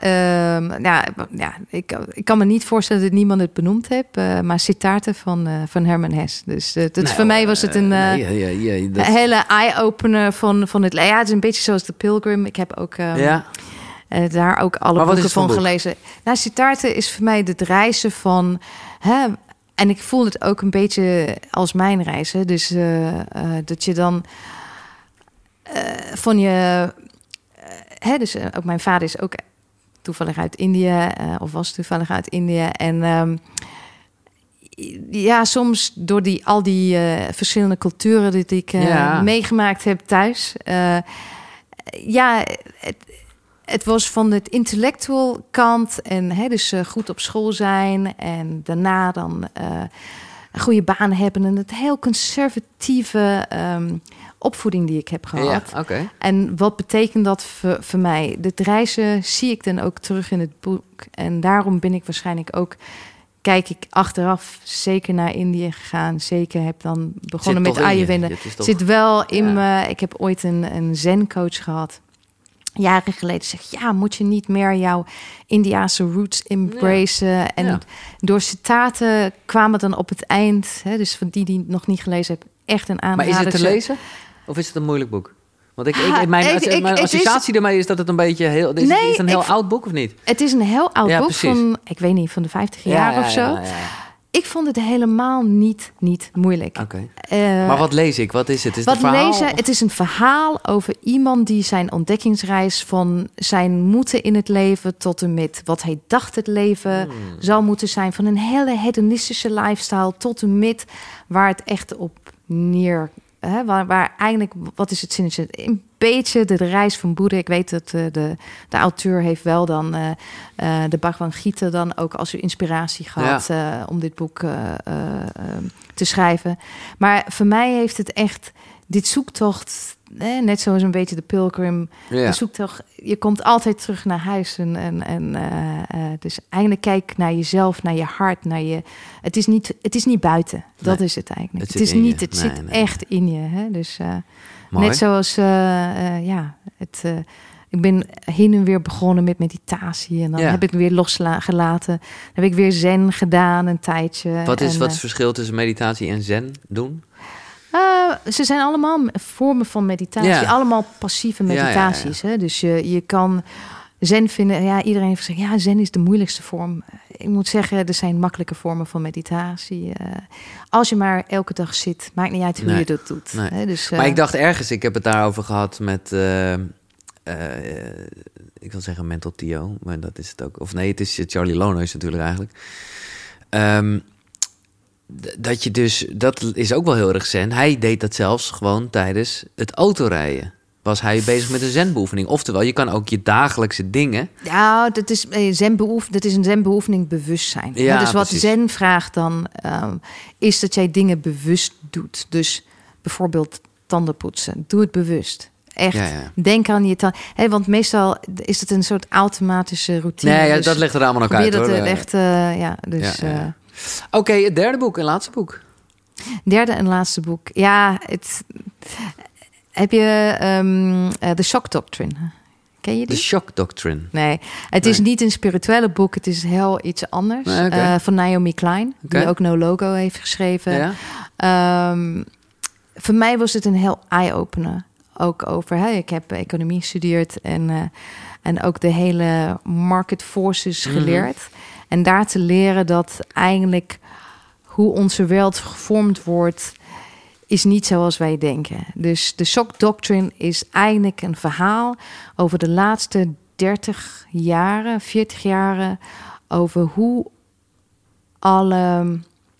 Ik kan me niet voorstellen dat niemand het benoemd heeft. Maar Siddhartha van Herman Hesse. Dus voor mij was het een hele eye-opener van het... Ja, het is een beetje zoals The Pilgrim. Ik heb ook daar ook alle boeken van gelezen. Nou, Siddhartha is voor mij het reizen van... en ik voel het ook een beetje als mijn reizen. Dus dat je dan van je... dus ook mijn vader is ook toevallig uit India. Of was toevallig uit India. En... soms door al die verschillende culturen die ik meegemaakt heb thuis. Het was van het intellectual kant en dus goed op school zijn en daarna dan een goede baan hebben en het heel conservatieve opvoeding die ik heb gehad. Ja, okay. En wat betekent dat voor mij? Dit reizen zie ik dan ook terug in het boek en daarom ben ik waarschijnlijk ook... Kijk ik achteraf zeker naar Indië gegaan. Zeker heb dan begonnen met Ayurveda. Zit wel in me. Ik heb ooit een zen-coach gehad. Jaren geleden zegt, moet je niet meer jouw Indiase roots embracen. Ja. En door citaten kwamen dan op het eind. Dus van die het nog niet gelezen hebben, echt een aanrader. Maar is het te lezen? Of is het een moeilijk boek? Want mijn associatie ermee is dat het een beetje heel... Is het een heel oud boek of niet? Het is een heel oud boek van, ik weet niet, van de 50 jaar of zo. Ja. Ik vond het helemaal niet moeilijk. Okay. Maar wat lees ik? Wat is het? Is het is een verhaal over iemand die zijn ontdekkingsreis van zijn moeten in het leven tot en met wat hij dacht het leven zou moeten zijn. Van een hele hedonistische lifestyle tot en met waar het echt op neer... waar eigenlijk, wat is het zinnetje? beetje de reis van Boeddha. Ik weet dat de auteur heeft wel dan de Bhagavad Gita dan ook als inspiratie gehad om dit boek te schrijven. Maar voor mij heeft het echt dit zoektocht, net zoals een beetje de Pilgrim, de zoektocht. Je komt altijd terug naar huis dus eigenlijk kijk naar jezelf, naar je hart, naar je. Het is niet buiten. Dat is het eigenlijk. Het zit echt in je. Hè? Dus net zoals ik ben heen en weer begonnen met meditatie. En dan heb ik weer losgelaten. Dan heb ik weer zen gedaan een tijdje. Wat is het verschil tussen meditatie en zen doen? Ze zijn allemaal vormen van meditatie. Ja. Allemaal passieve meditaties. Ja. Hè? Dus je kan zen vinden. Ja, iedereen heeft gezegd, ja, zen is de moeilijkste vorm. Ik moet zeggen, er zijn makkelijke vormen van meditatie. Als je maar elke dag zit, maakt niet uit hoe je dat doet. Nee. Hè? Dus, maar ik dacht ergens, ik heb het daarover gehad met ik wil zeggen Mental Theo, maar dat is het ook. Of nee, het is Charlie Lonois natuurlijk eigenlijk. Dat je dus, dat is ook wel heel erg zen. Hij deed dat zelfs gewoon tijdens het autorijden. Was hij bezig met een zenbeoefening. Oftewel, je kan ook je dagelijkse dingen. Ja, dat is een zenbeoefening bewustzijn. Ja, dus wat precies. Zen vraagt dan, is dat jij dingen bewust doet. Dus bijvoorbeeld tanden poetsen. Doe het bewust. Echt, denk aan je tanden. Want meestal is het een soort automatische routine. Nee, dus dat legt er allemaal nog uit. Probeer dat echt, Oké, het derde boek en laatste boek. Derde en laatste boek. Ja, heb je The Shock Doctrine? Ken je die? The Shock Doctrine? Nee, het is niet een spirituele boek. Het is heel iets anders. Nee, van Naomi Klein, die ook No Logo heeft geschreven. Ja. Voor mij was het een heel eye-opener. Ook over, ik heb economie gestudeerd en ook de hele market forces geleerd. En daar te leren dat eigenlijk hoe onze wereld gevormd wordt, is niet zoals wij denken. Dus de Shock Doctrine is eigenlijk een verhaal over de laatste 30 jaren, 40 jaren, over hoe alle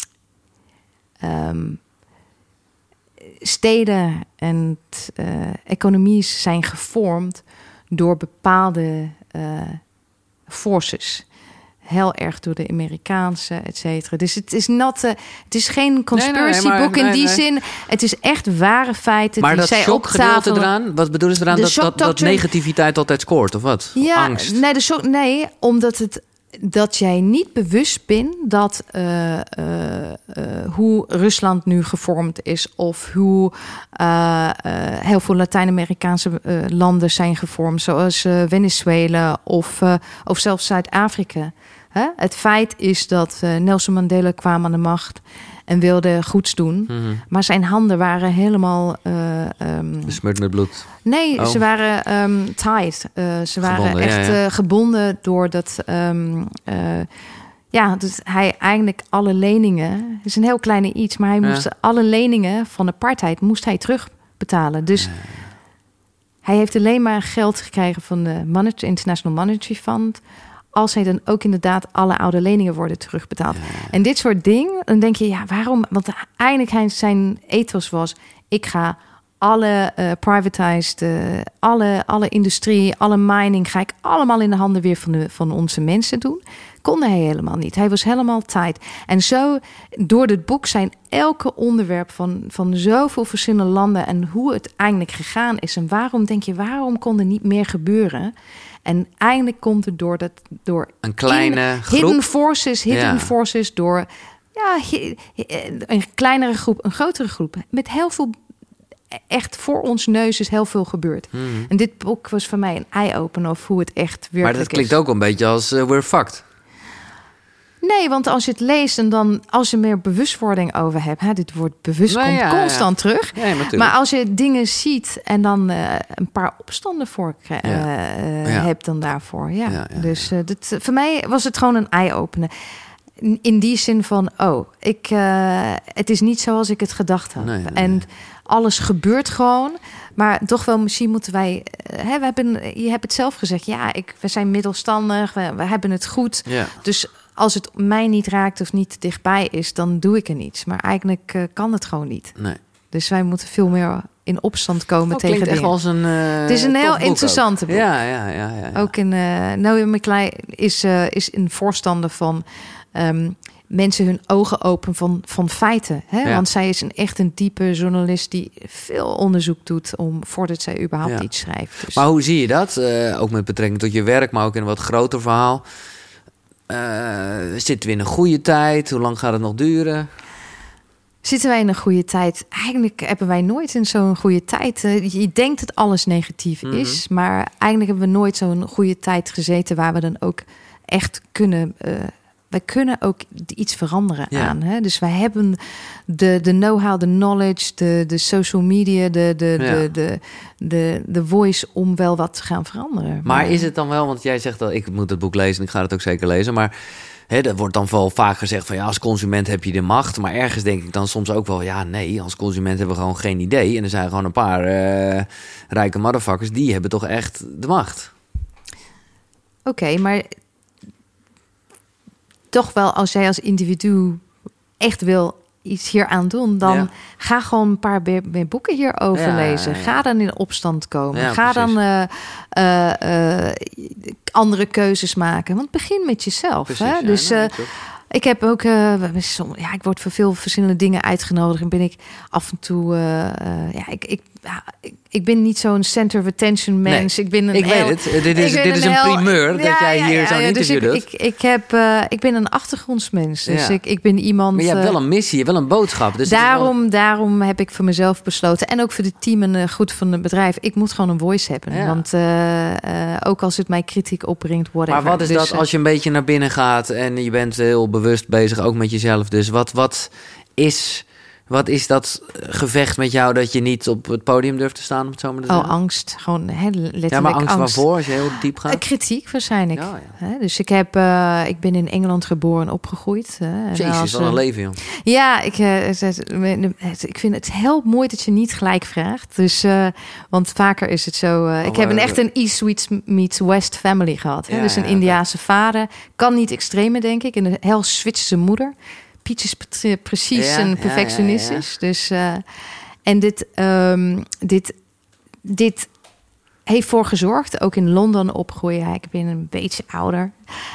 steden en economieën zijn gevormd door bepaalde forces. Heel erg door de Amerikaanse, et cetera. Dus het is geen conspiracy book in die zin. Het is echt ware feiten. Maar dat shockgedeelte eraan, wat bedoelen ze eraan? Dat negativiteit altijd scoort, of wat? Ja, angst? Nee, omdat dat jij niet bewust bent dat hoe Rusland nu gevormd is, of hoe heel veel Latijns-Amerikaanse landen zijn gevormd, zoals Venezuela of zelfs Zuid-Afrika. Het feit is dat Nelson Mandela kwam aan de macht en wilde goeds doen. Mm-hmm. Maar zijn handen waren helemaal besmeurd met bloed. Nee, ze waren tied. Ze waren echt gebonden doordat dus hij eigenlijk alle leningen. Het is een heel kleine iets, maar hij moest alle leningen van apartheid moest hij terugbetalen. Dus hij heeft alleen maar geld gekregen van de International Monetary Fund, als hij dan ook inderdaad alle oude leningen worden terugbetaald. Ja. En dit soort dingen, dan denk je, waarom? Want eigenlijk zijn ethos was, ik ga alle privatized, alle industrie, alle mining, ga ik allemaal in de handen weer van onze mensen doen. Kon hij helemaal niet. Hij was helemaal tight. En zo, door dit boek zijn elke onderwerp van zoveel verschillende landen en hoe het eigenlijk gegaan is. En waarom kon er niet meer gebeuren? En eigenlijk komt het door een kleine groep. Hidden forces, door een kleinere groep, een grotere groep. Met heel veel, echt voor ons neus is heel veel gebeurd. En dit boek was voor mij een eye-opener of hoe het echt werkelijk is. Maar dat klinkt ook een beetje als we're fucked. Nee, want als je het leest en dan als je meer bewustwording over hebt, dit woord bewust komt constant terug. Ja, maar als je dingen ziet en dan een paar opstanden voor hebt dan daarvoor. Ja. Dus voor mij was het gewoon een eye-opener. In die zin van, het is niet zoals ik het gedacht had. Nee. En alles gebeurt gewoon. Maar toch wel, misschien moeten wij... je hebt het zelf gezegd. Ja, we zijn middelstandig. We hebben het goed. Ja. Dus als het mij niet raakt of niet dichtbij is, dan doe ik er niets. Maar eigenlijk kan het gewoon niet. Nee. Dus wij moeten veel meer in opstand komen tegen dingen. Echt als een, het is een heel interessante boek. Ja. Ook Naomi McClean is een voorstander van mensen hun ogen open van feiten. Hè? Ja. Want zij is echt een diepe journalist die veel onderzoek doet voordat zij überhaupt iets schrijft. Dus. Maar hoe zie je dat? Ook met betrekking tot je werk, maar ook in een wat groter verhaal. Zitten we in een goede tijd? Hoe lang gaat het nog duren? Zitten wij in een goede tijd? Eigenlijk hebben wij nooit in zo'n goede tijd. Je denkt dat alles negatief is, maar eigenlijk hebben we nooit zo'n goede tijd gezeten waar we dan ook echt kunnen. Wij kunnen ook iets veranderen aan. Hè? Dus wij hebben de know-how, de knowledge, de social media, de voice om wel wat te gaan veranderen. Maar is het dan wel, want jij zegt dat ik moet het boek lezen en ik ga het ook zeker lezen, maar er wordt dan wel vaak gezegd van als consument heb je de macht. Maar ergens denk ik dan soms ook wel, nee, als consument hebben we gewoon geen idee. En er zijn gewoon een paar rijke motherfuckers, die hebben toch echt de macht. Oké, maar toch wel als jij als individu echt wil iets hier aan doen, dan ga gewoon een paar meer boeken hierover lezen. Ga dan in opstand komen. Ga dan andere keuzes maken. Want begin met jezelf. Precies, hè? Dus ik heb ook, ik word voor veel verschillende dingen uitgenodigd en ben ik af en toe, ik ben niet zo'n center of attention mens. Nee, ik weet het. Dit is een primeur dat jij hier zo'n interview doet. Ik ben een achtergrondsmens. Dus ik ben iemand. Maar je hebt wel een missie, je hebt wel een boodschap. Dus daarom heb ik voor mezelf besloten en ook voor het team en goed van het bedrijf. Ik moet gewoon een voice hebben. Ja. Want ook als het mij kritiek opbrengt, whatever. Maar wat is dat als je een beetje naar binnen gaat en je bent heel bewust bezig ook met jezelf? Dus wat is dat gevecht met jou dat je niet op het podium durft te staan? Om het zo maar te zeggen? Angst. Gewoon letterlijk maar angst angst. Waarvoor, als je heel diep gaat? Kritiek waarschijnlijk. Dus ik ben in Engeland geboren en opgegroeid. Jezus, wat een leven, joh. Ja, ik vind het heel mooi dat je niet gelijk vraagt. Dus, want vaker is het zo. Ik heb echt een East meets West family gehad. Hè? Dus een Indiase vader. Kan niet extreme, denk ik. En een heel Zwitserse moeder. Pietje is precies en perfectionistisch. Ja. Dus, en dit heeft voor gezorgd, ook in Londen opgroeien. Ik ben een beetje ouder.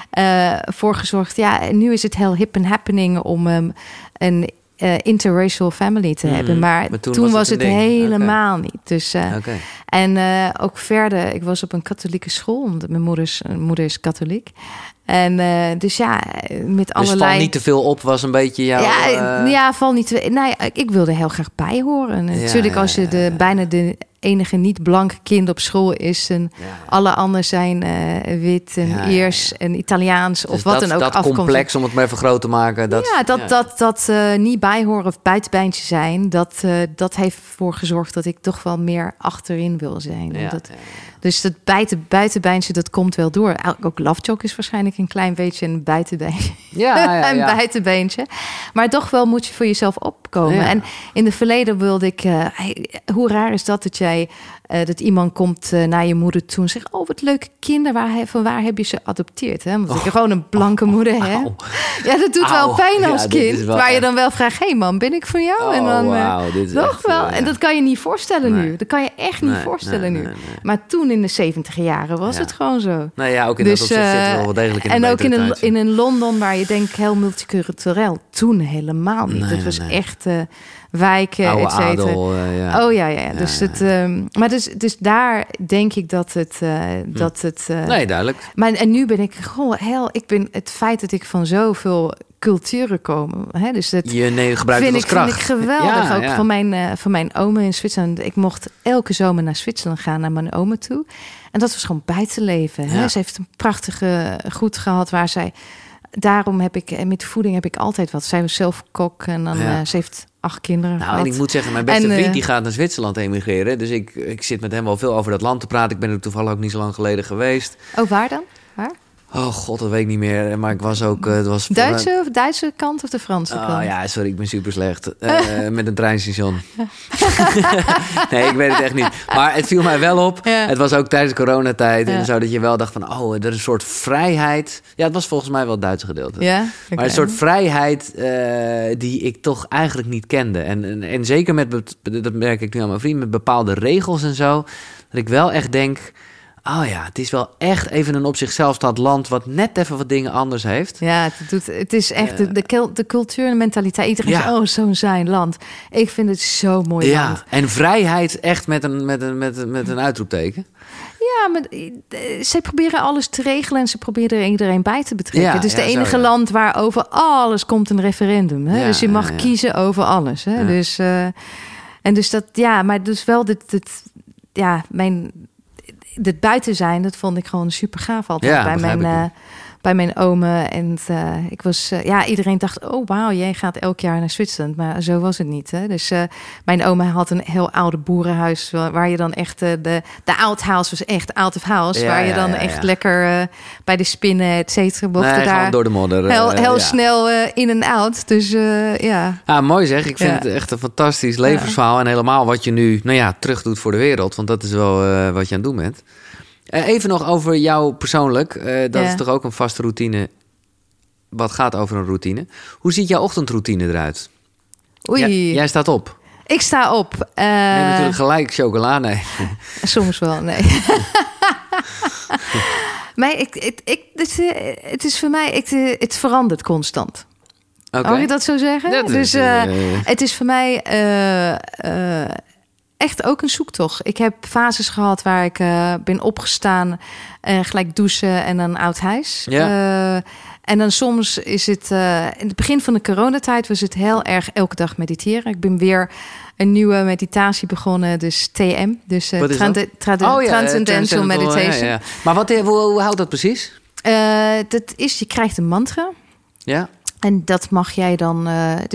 Voor gezorgd, nu is het heel hip en happening om een interracial family te hebben. Maar toen was het helemaal niet. Dus, en ook verder, ik was op een katholieke school, omdat mijn moeder is katholiek. En dus met allerlei. Dus val niet te veel op was een beetje jouw. Val niet te. Nee, ik wilde heel graag bij horen. Natuurlijk, als je bijna de enige niet-blanke kind op school is en alle anderen zijn wit en Iers en Italiaans dus of wat dan ook. Dat afkomst. Complex, om het maar even groot te maken. Dat niet bijhoren of buitenbeintje zijn, dat heeft ervoor gezorgd dat ik toch wel meer achterin wil zijn. Dus dat buitenbeintje, dat komt wel door. Ook Lovejock is waarschijnlijk een klein beetje een buitenbeentje. Een buitenbeentje. Maar toch wel moet je voor jezelf opkomen. Ja. En in het verleden wilde ik... hoe raar is dat jij... dat iemand komt naar je moeder toe en zegt... oh, wat leuke kinderen, van waar heb je ze adopteerd? Hè? Want ik gewoon een blanke moeder heb. Ja, dat doet wel pijn als kind. Waar je dan wel vraagt... hé man, ben ik van jou? En dan dit is toch echt, wel. En dat kan je niet voorstellen nu. Dat kan je echt niet voorstellen nu. Maar toen in de 70 jaren was het gewoon zo. Nou ja, ook in dat opzicht zit wel wat degelijk in de en ook in een Londen waar je denkt heel multicultureel. Toen helemaal niet. Het was echt... wijken, et cetera. Dus maar dus daar denk ik dat het... nee, duidelijk. Maar en nu ben ik gewoon het feit dat ik van zoveel culturen kom... dus dat gebruikt het als kracht. Vind ik geweldig. Ook van mijn oma in Zwitserland. Ik mocht elke zomer naar Zwitserland gaan, naar mijn oma toe. En dat was gewoon buitenleven. Hè? Ze heeft een prachtige goed gehad waar zij... Daarom heb ik met voeding heb ik altijd wat. Zij was zelf kok en dan ze heeft 8 kinderen. Nou, en ik moet zeggen, mijn beste vriend die gaat naar Zwitserland emigreren. Dus ik zit met hem wel veel over dat land te praten. Ik ben er toevallig ook niet zo lang geleden geweest. Oh, waar dan? Waar? Oh god, dat weet ik niet meer. Maar ik was ook... het was Duitse kant of de Franse kant? Oh ja, sorry, ik ben super slecht. Met een treinstation. Nee, ik weet het echt niet. Maar het viel mij wel op. Ja. Het was ook tijdens de coronatijd. En zo dat je wel dacht van... er is een soort vrijheid. Ja, het was volgens mij wel het Duitse gedeelte. Ja? Okay. Maar een soort vrijheid die ik toch eigenlijk niet kende. En zeker met... Dat merk ik nu aan mijn vriend. Met bepaalde regels en zo. Dat ik wel echt denk... Oh ja, het is wel echt even een op zichzelf staand land... wat net even wat dingen anders heeft. Ja, het is echt de cultuur en de mentaliteit. Iedereen zegt, zo'n zijn land. Ik vind het zo mooi land. En vrijheid echt met een uitroepteken. Ja, maar ze proberen alles te regelen... en ze proberen er iedereen bij te betrekken. Het is de enige land waar over alles komt een referendum. Hè? Dus je mag kiezen over alles. Hè? Ja. Dus, en dus dat, maar dus wel dit buiten zijn, dat vond ik gewoon super gaaf altijd bij mijn omen. En ik was, iedereen dacht, oh wauw, jij gaat elk jaar naar Zwitserland. Maar zo was het niet. Hè? Dus mijn oma had een heel oude boerenhuis, waar je dan echt, de outhouse was echt out of house. Waar je dan echt lekker bij de spinnen, et cetera, mochten daar door de modder. Heel snel in en out. Dus ja. Ah, mooi zeg. Ik vind het echt een fantastisch levensverhaal. En helemaal wat je nu, terug doet voor de wereld. Want dat is wel wat je aan het doen bent. Even nog over jou persoonlijk. Dat is toch ook een vaste routine. Wat gaat over een routine. Hoe ziet jouw ochtendroutine eruit? Oei. Jij staat op. Ik sta op. Neem natuurlijk gelijk chocola, nee. Soms wel, nee. Maar het is voor mij... Het verandert constant. Okay. Mag je dat zo zeggen? Ja, dus het is voor mij... echt ook een zoektocht. Ik heb fases gehad waar ik ben opgestaan... gelijk douchen en dan oud huis. Ja. En dan soms is het... in het begin van de coronatijd was het heel erg elke dag mediteren. Ik ben weer een nieuwe meditatie begonnen, dus TM. Dus Transcendental Meditation. Ja. Maar hoe houdt dat precies? Dat is, je krijgt een mantra. Ja. En dat mag jij dan...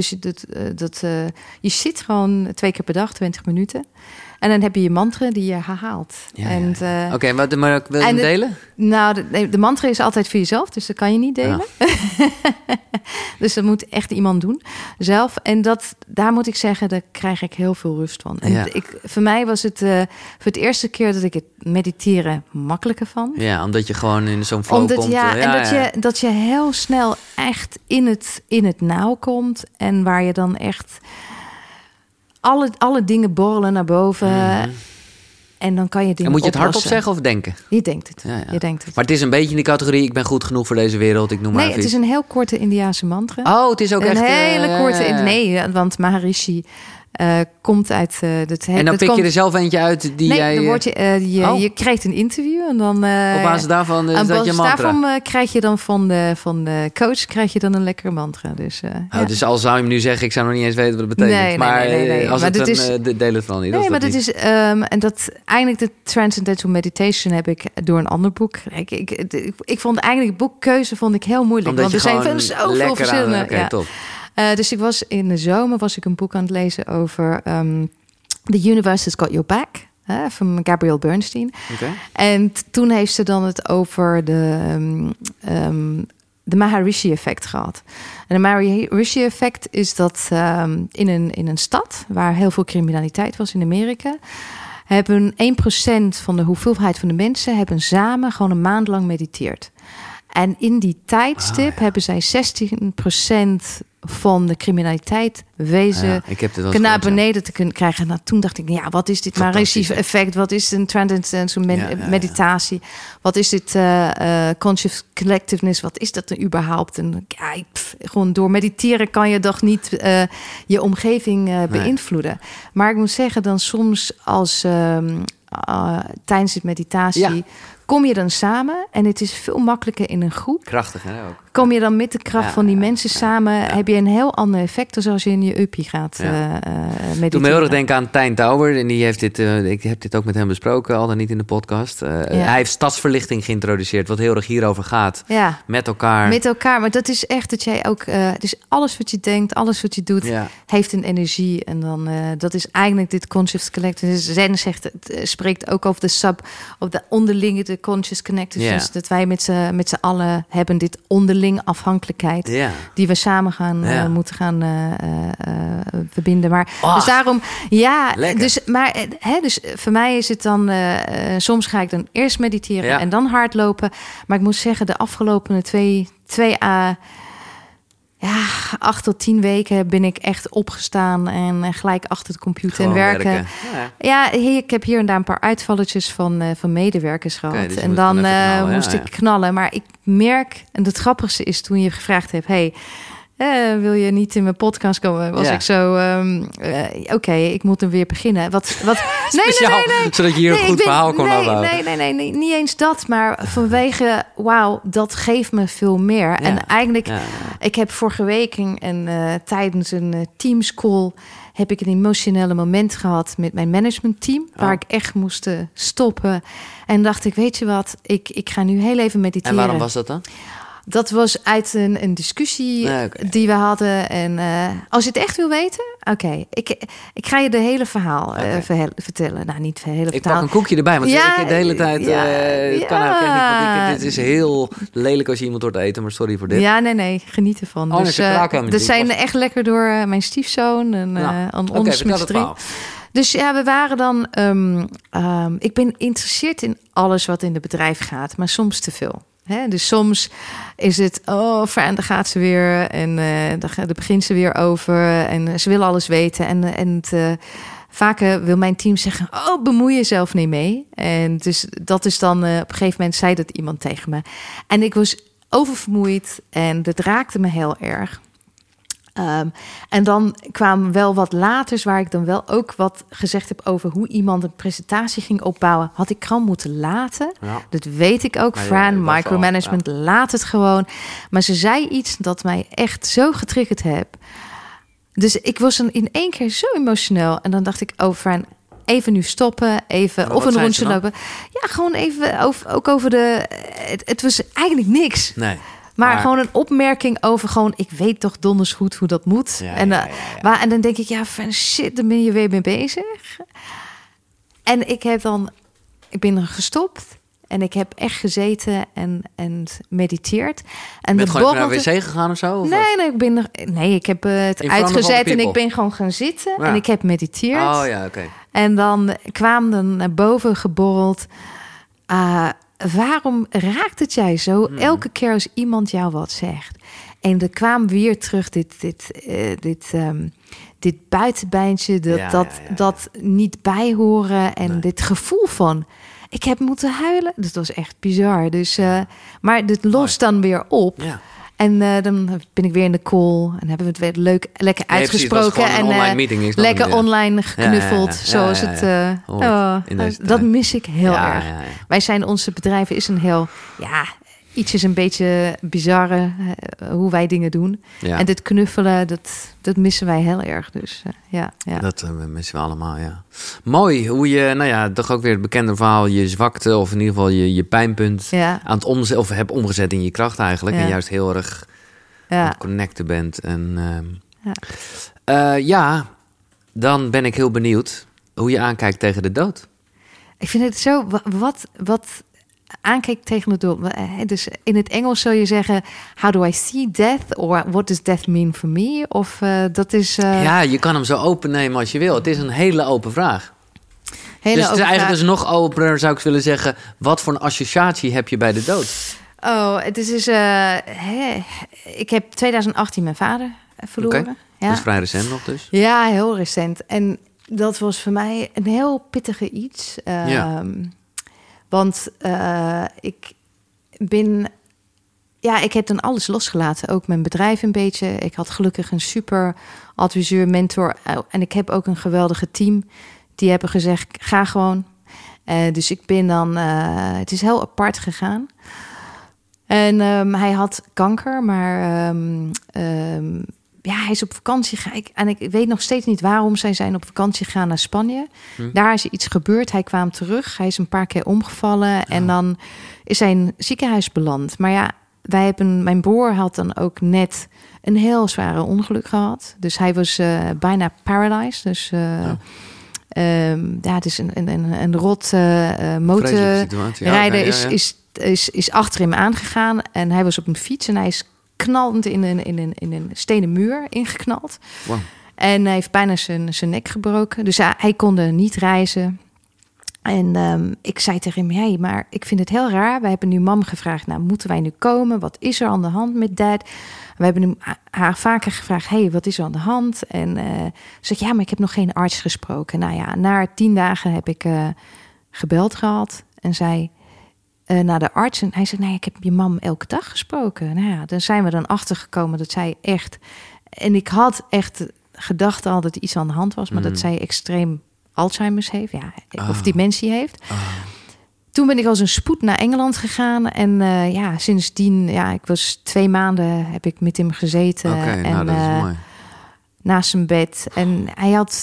je zit gewoon 2 keer per dag, 20 minuten. En dan heb je je mantra die je herhaalt. Oké, maar wil je hem delen? De mantra is altijd voor jezelf, dus dat kan je niet delen. Ja. Dus dat moet echt iemand doen zelf. En daar moet ik zeggen, daar krijg ik heel veel rust van. En voor mij was het voor het eerste keer dat ik het mediteren makkelijker vond. Ja, omdat je gewoon in zo'n flow komt. Dat je heel snel echt in het nauw komt. En waar je dan echt... Alle dingen borrelen naar boven. Mm-hmm. En dan kan je dingen En moet je het oplossen. hardop zeggen of denken? Je denkt het. Ja. Je denkt het. Maar het is een beetje in die categorie... ik ben goed genoeg voor deze wereld, ik noem maar even het is een heel korte Indiase mantra. Oh, het is ook echt... Een hele korte... Nee, want Maharishi... komt uit... en dan pik je er zelf eentje uit die jij... Nee, je krijgt een interview en dan... op basis daarvan is dat je mantra? Daarvan krijg je dan van de coach krijg je dan een lekkere mantra. Dus, dus al zou je hem nu zeggen, ik zou nog niet eens weten wat het betekent. Nee. Als maar het deel het vooral niet. Nee, maar dat is... en dat eigenlijk de Transcendental Meditation heb ik door een ander boek. Ik vond eigenlijk boekkeuze vond ik heel moeilijk. Omdat want er zijn zoveel verschillende... Oké, top. Dus ik was in de zomer een boek aan het lezen over The Universe Has Got Your Back van Gabrielle Bernstein. Okay. En toen heeft ze dan het over de Maharishi-effect gehad. En de Maharishi-effect is dat in een stad waar heel veel criminaliteit was in Amerika, hebben 1% van de hoeveelheid van de mensen hebben samen gewoon een maand lang mediteerd. En in die tijdstip hebben zij 16% van de criminaliteit wezen naar beneden te kunnen krijgen. Nou, toen dacht ik, wat is dit Maharishi-effect? Wat is een transcendental meditatie? Wat is dit conscious collectiveness? Wat is dat dan überhaupt? En gewoon door mediteren kan je toch niet je omgeving beïnvloeden. Maar ik moet zeggen, dan soms als tijdens het meditatie kom je dan samen en het is veel makkelijker in een groep. Krachtig, hè, ook. Kom je dan met de kracht van die mensen samen, heb je een heel ander effect dan als je in je uppie gaat mediteren. Toen me heel erg denken aan Tijn Tauber. En die heeft dit, ik heb dit ook met hem besproken, al dan niet in de podcast. Hij heeft stadsverlichting geïntroduceerd, wat heel erg hierover gaat. Ja. Met elkaar, maar dat is echt dat jij ook... dus alles wat je denkt, alles wat je doet, heeft een energie. En dan, dat is eigenlijk dit Conscious Collective. Zen zegt, het spreekt ook over de onderlinge, de de Conscious Connectors. Dus dat wij met z'n allen hebben dit onderling afhankelijkheid. Die we samen moeten gaan verbinden. Maar dus daarom, dus voor mij is het dan, soms ga ik dan eerst mediteren en dan hardlopen. Maar ik moet zeggen, de afgelopen 8 tot 10 weken ben ik echt opgestaan en gelijk achter de computer gewoon en werken. Ik heb hier en daar een paar uitvalletjes van medewerkers gehad. Okay, dus en dan moest ik knallen. Maar ik merk, en het grappigste is toen je gevraagd hebt, wil je niet in mijn podcast komen? Was ik zo, oké, ik moet hem weer beginnen. Wat? Speciaal, nee. Zodat je hier een goed verhaal kon afhouden. Nee, niet eens dat. Maar vanwege, dat geeft me veel meer. Ja. En eigenlijk, ik heb vorige week tijdens een Teams call heb ik een emotionele moment gehad met mijn managementteam, waar ik echt moest stoppen. En dacht ik, weet je wat, ik ga nu heel even mediteren. En waarom was dat dan? Dat was uit een discussie die we hadden. En als je het echt wil weten, ik ga je de hele verhaal vertellen. Nou, niet het hele verhaal. Ik pak een koekje erbij, want ik de hele tijd kan eigenlijk echt niet. Dit is heel lelijk als je iemand hoort eten, maar sorry voor dit. Ja, nee, geniet ervan. Dus, er zijn echt lekker door mijn stiefzoon en ons met z'n drie. Dus we waren dan. Ik ben geïnteresseerd in alles wat in het bedrijf gaat, maar soms te veel. Dus soms is het, Fran, daar gaat ze weer. En daar begint ze weer over. En ze wil alles weten. En vaker wil mijn team zeggen, bemoei jezelf niet mee. En dus dat is dan, op een gegeven moment zei dat iemand tegen me. En ik was oververmoeid en dat raakte me heel erg. En dan kwamen wel wat laters, waar ik dan wel ook wat gezegd heb over hoe iemand een presentatie ging opbouwen. Had ik gewoon moeten laten. Ja. Dat weet ik ook. Fran, micromanagement, laat het gewoon. Maar ze zei iets dat mij echt zo getriggerd heb. Dus ik was dan in één keer zo emotioneel. En dan dacht ik, Fran, even nu stoppen, even of een rondje lopen. Ja, gewoon even over de. Het was eigenlijk niks. Nee. Maar gewoon een opmerking over gewoon, ik weet toch donders goed hoe dat moet. En dan denk ik, shit, daar ben je weer mee bezig. En ik ben er gestopt. En ik heb echt gezeten en mediteerd. En ben je gewoon naar de wc gegaan of zo? Nee, ik heb het uitgezet en ik ben gewoon gaan zitten. Ja. En ik heb mediteerd. Oh ja, oké. En dan kwam er naar boven geborreld. Waarom raakt het jij zo elke keer als iemand jou wat zegt? En er kwam weer terug dit buitenbeintje, dat niet bijhoren en dit gevoel van, ik heb moeten huilen. Dat was echt bizar. Dus, maar dit lost dan weer op. Ja. En dan ben ik weer in de call en hebben we het weer lekker uitgesproken en lekker online geknuffeld, zoals het. Dat mis ik heel erg. Ja. Wij zijn, onze bedrijven is een heel, ietsjes een beetje bizarre hoe wij dingen doen. Ja. En dit knuffelen, dat missen wij heel erg. Dus dat missen we allemaal, ja. Mooi hoe je, toch ook weer het bekende verhaal, je zwakte of in ieder geval je pijnpunt aan het heb omgezet in je kracht eigenlijk. En juist heel erg aan het connecten bent. En dan ben ik heel benieuwd hoe je aankijkt tegen de dood. Ik vind het zo, wat aankijkt tegen de dood. Dus in het Engels zou je zeggen, how do I see death? Or what does death mean for me? Of dat is... Ja, je kan hem zo open nemen als je wil. Het is een hele open vraag. Dus het is eigenlijk dus nog opener, zou ik willen zeggen. Wat voor een associatie heb je bij de dood? Het is dus... ik heb 2018 mijn vader verloren. Okay. Ja. Dat is vrij recent nog dus. Ja, heel recent. En dat was voor mij een heel pittige iets. Want ik heb dan alles losgelaten. Ook mijn bedrijf een beetje. Ik had gelukkig een super adviseur, mentor. En ik heb ook een geweldige team. Die hebben gezegd, ga gewoon. Dus ik ben dan... het is heel apart gegaan. En hij had kanker, maar... hij is op vakantie gegaan. En ik weet nog steeds niet waarom. Zij zijn op vakantie gegaan naar Spanje. Daar is iets gebeurd. Hij kwam terug. Hij is een paar keer omgevallen. En dan is hij in een ziekenhuis beland. Maar mijn broer had dan ook net een heel zware ongeluk gehad. Dus hij was bijna paralyzed. Dus Het is een rot motorrijder is achter hem aangegaan. En hij was op een fiets en hij is knallend in een stenen muur ingeknald. Wow. En hij heeft bijna zijn nek gebroken. Dus hij kon niet reizen. En ik zei tegen hem, maar ik vind het heel raar. Wij hebben nu mam gevraagd, moeten wij nu komen? Wat is er aan de hand met dad? We hebben haar vaker gevraagd, wat is er aan de hand? En ze zei, maar ik heb nog geen arts gesproken. Na 10 dagen heb ik gebeld gehad en zei naar de arts. En hij zei, ik heb je mam elke dag gesproken. Dan zijn we dan achtergekomen dat zij echt... En ik had echt gedacht al dat er iets aan de hand was, maar dat zij extreem Alzheimer's heeft, of dementie heeft. Toen ben ik als een spoed naar Engeland gegaan. En sindsdien, ik was 2 maanden, heb ik met hem gezeten. En dat is mooi. Naast zijn bed. En hij had,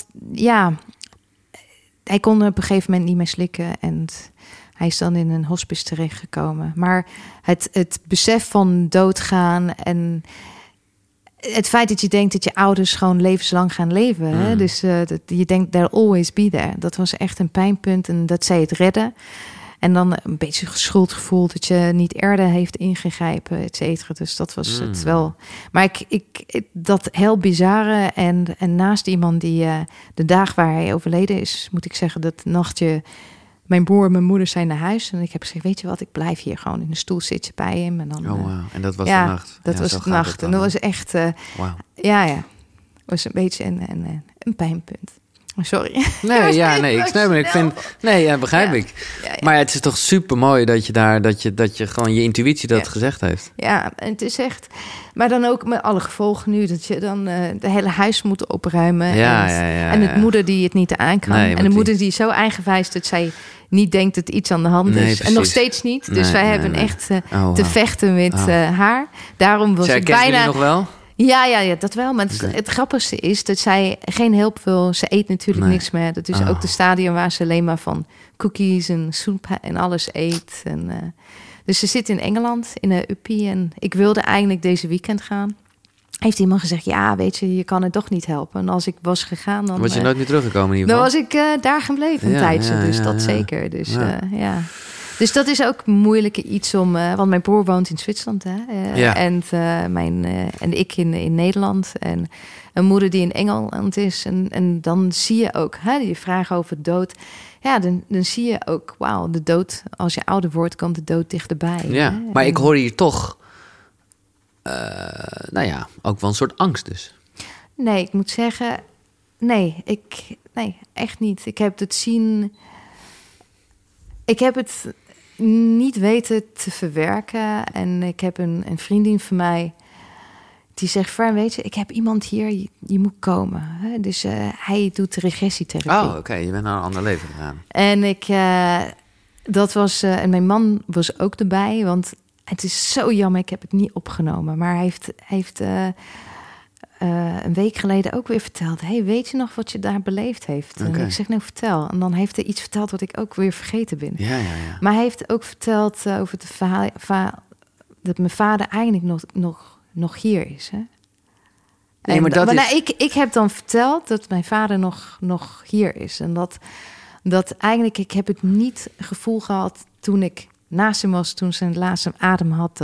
hij kon op een gegeven moment niet meer slikken. En hij is dan in een hospice terechtgekomen. Maar het besef van doodgaan en het feit dat je denkt dat je ouders gewoon levenslang gaan leven. Hè? Dus je denkt, they'll always be there. Dat was echt een pijnpunt en dat zij het redden. En dan een beetje schuldgevoel dat je niet eerder heeft ingegrepen, et cetera. Dus dat was het wel. Maar ik dat heel bizarre. En naast iemand die de dag waar hij overleden is, moet ik zeggen dat nachtje mijn broer en mijn moeder zijn naar huis. En ik heb gezegd, weet je wat, ik blijf hier gewoon in de stoel zitten bij hem. En dan, En dat was de nacht? Dat was de nacht. En dat was echt... was een beetje een pijnpunt. Sorry. Ik snap het. Ik vind... begrijp ik. Ja. Maar het is toch super mooi dat je gewoon je intuïtie dat gezegd heeft. Ja, en het is echt... Maar dan ook met alle gevolgen nu, dat je dan de hele huis moet opruimen. En het moeder die het niet aan kan. En de moeder die zo eigenwijs dat zij niet denkt dat iets aan de hand is. Precies. En nog steeds niet. Dus wij hebben echt te vechten met haar. Daarom was ik bijna... nog wel? Ja, dat wel. Maar het grappigste is dat zij geen hulp wil. Ze eet natuurlijk niks meer. Dat is ook de stadium waar ze alleen maar van cookies en soep en alles eet. Dus ze zit in Engeland, in een uppie. En ik wilde eigenlijk deze weekend gaan. Heeft iemand gezegd, weet je kan het toch niet helpen. En als ik was gegaan, dan... Was je nooit meer teruggekomen in ieder geval? Dan was ik daar gebleven een tijdje. Dus dat zeker. Dus Dus dat is ook moeilijk iets om... want mijn broer woont in Zwitserland. En ik in Nederland. En een moeder die in Engeland is. En dan zie je ook... die vraag over dood. Ja, dan zie je ook... Wauw, de dood... Als je ouder wordt, komt de dood dichterbij. Ja, maar ik hoor hier toch... ook wel een soort angst dus. Nee, ik moet zeggen... Nee, echt niet. Ik heb het zien... Ik heb het... niet weten te verwerken. En ik heb een vriendin van mij die zegt, Fran, weet je, ik heb iemand hier, je moet komen. Dus hij doet regressietherapie. Oh, oké, je bent naar een ander leven gegaan. En dat was, en mijn man was ook erbij, want het is zo jammer, ik heb het niet opgenomen. Maar hij heeft een week geleden ook weer verteld. Weet je nog wat je daar beleefd heeft? Okay. En ik zeg, vertel. En dan heeft hij iets verteld wat ik ook weer vergeten ben. Ja. Maar hij heeft ook verteld over het verhaal... dat mijn vader eigenlijk nog hier is. Hè? Nee, maar dat is... Ik heb dan verteld dat mijn vader nog hier is. En dat eigenlijk... Ik heb het niet gevoel gehad toen ik naast hem was... toen zijn laatste adem had...